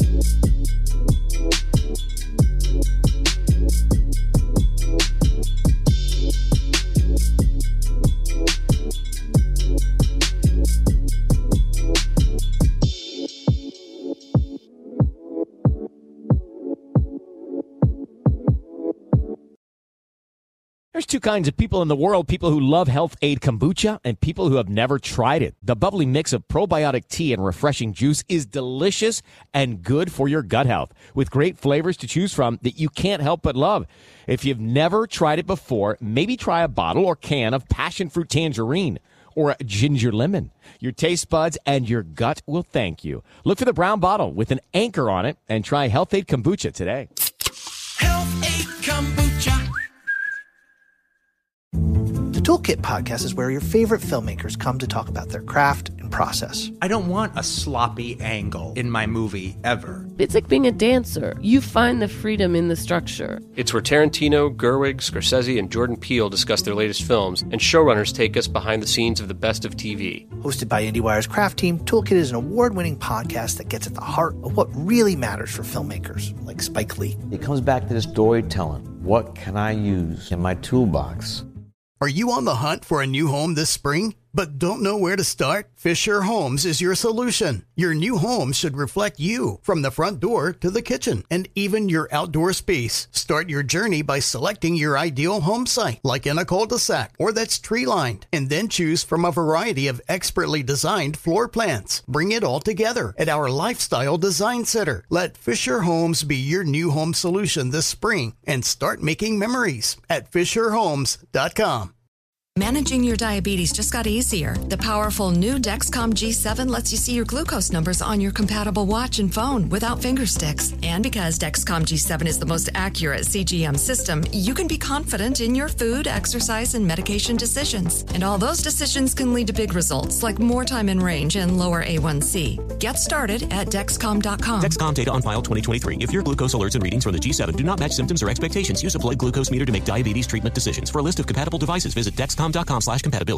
There's two kinds of people in the world, people who love Health Aid Kombucha and people who have never tried it. The bubbly mix of probiotic tea and refreshing juice is delicious and good for your gut health, with great flavors to choose from that you can't help but love. If you've never tried it before, maybe try a bottle or can of passion fruit tangerine or a ginger lemon. Your taste buds and your gut will thank you. Look for the brown bottle with an anchor on it and try Health Aid Kombucha today. Health Aid Kombucha. The Toolkit podcast is where your favorite filmmakers come to talk about their craft and process. I don't want a sloppy angle in my movie ever. It's like being a dancer. You find the freedom in the structure. It's where Tarantino, Gerwig, Scorsese, and Jordan Peele discuss their latest films, and showrunners take us behind the scenes of the best of T V. Hosted by IndieWire's craft team, Toolkit is an award-winning podcast that gets at the heart of what really matters for filmmakers, like Spike Lee. It comes back to this storytelling. What can I use in my toolbox? Are you on the hunt for a new home this spring, but don't know where to start? Fisher Homes is your solution. Your new home should reflect you, from the front door to the kitchen, and even your outdoor space. Start your journey by selecting your ideal home site, like in a cul-de-sac or that's tree-lined, and then choose from a variety of expertly designed floor plans. Bring it all together at our Lifestyle Design Center. Let Fisher Homes be your new home solution this spring, and start making memories at fisher homes dot com. Managing your diabetes just got easier. The powerful new Dexcom G seven lets you see your glucose numbers on your compatible watch and phone without finger sticks. And because Dexcom G seven is the most accurate C G M system, you can be confident in your food, exercise, and medication decisions. And all those decisions can lead to big results, like more time in range and lower A one C. Get started at Dexcom dot com. Dexcom data on file twenty twenty-three. If your glucose alerts and readings from the G seven do not match symptoms or expectations, use a blood glucose meter to make diabetes treatment decisions. For a list of compatible devices, visit Dexcom dot com slash compatibility.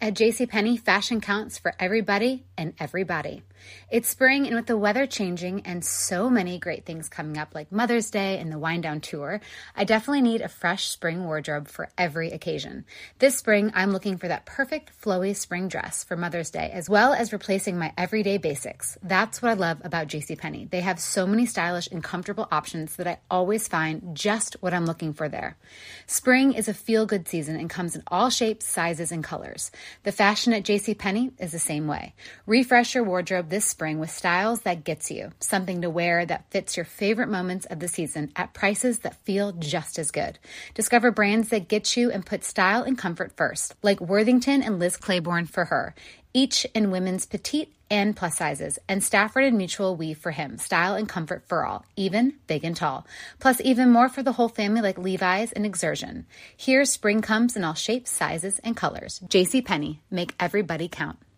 At JCPenney, fashion counts for everybody and everybody. It's spring, and with the weather changing and so many great things coming up like Mother's Day and the Wind Down Tour, I definitely need a fresh spring wardrobe for every occasion. This spring, I'm looking for that perfect flowy spring dress for Mother's Day, as well as replacing my everyday basics. That's what I love about JCPenney. They have so many stylish and comfortable options that I always find just what I'm looking for there. Spring is a feel-good season and comes in all shapes, sizes, and colors. The fashion at JCPenney is the same way. Refresh your wardrobe this spring with styles that gets you, something to wear that fits your favorite moments of the season at prices that feel just as good. Discover brands that get you and put style and comfort first, like Worthington and Liz Claiborne for her, each in women's petite and plus sizes, and Stafford and Mutual weave for him, style and comfort for all, even big and tall. Plus even more for the whole family like Levi's and Exertion. Here, spring comes in all shapes, sizes, and colors. JCPenney, make everybody count.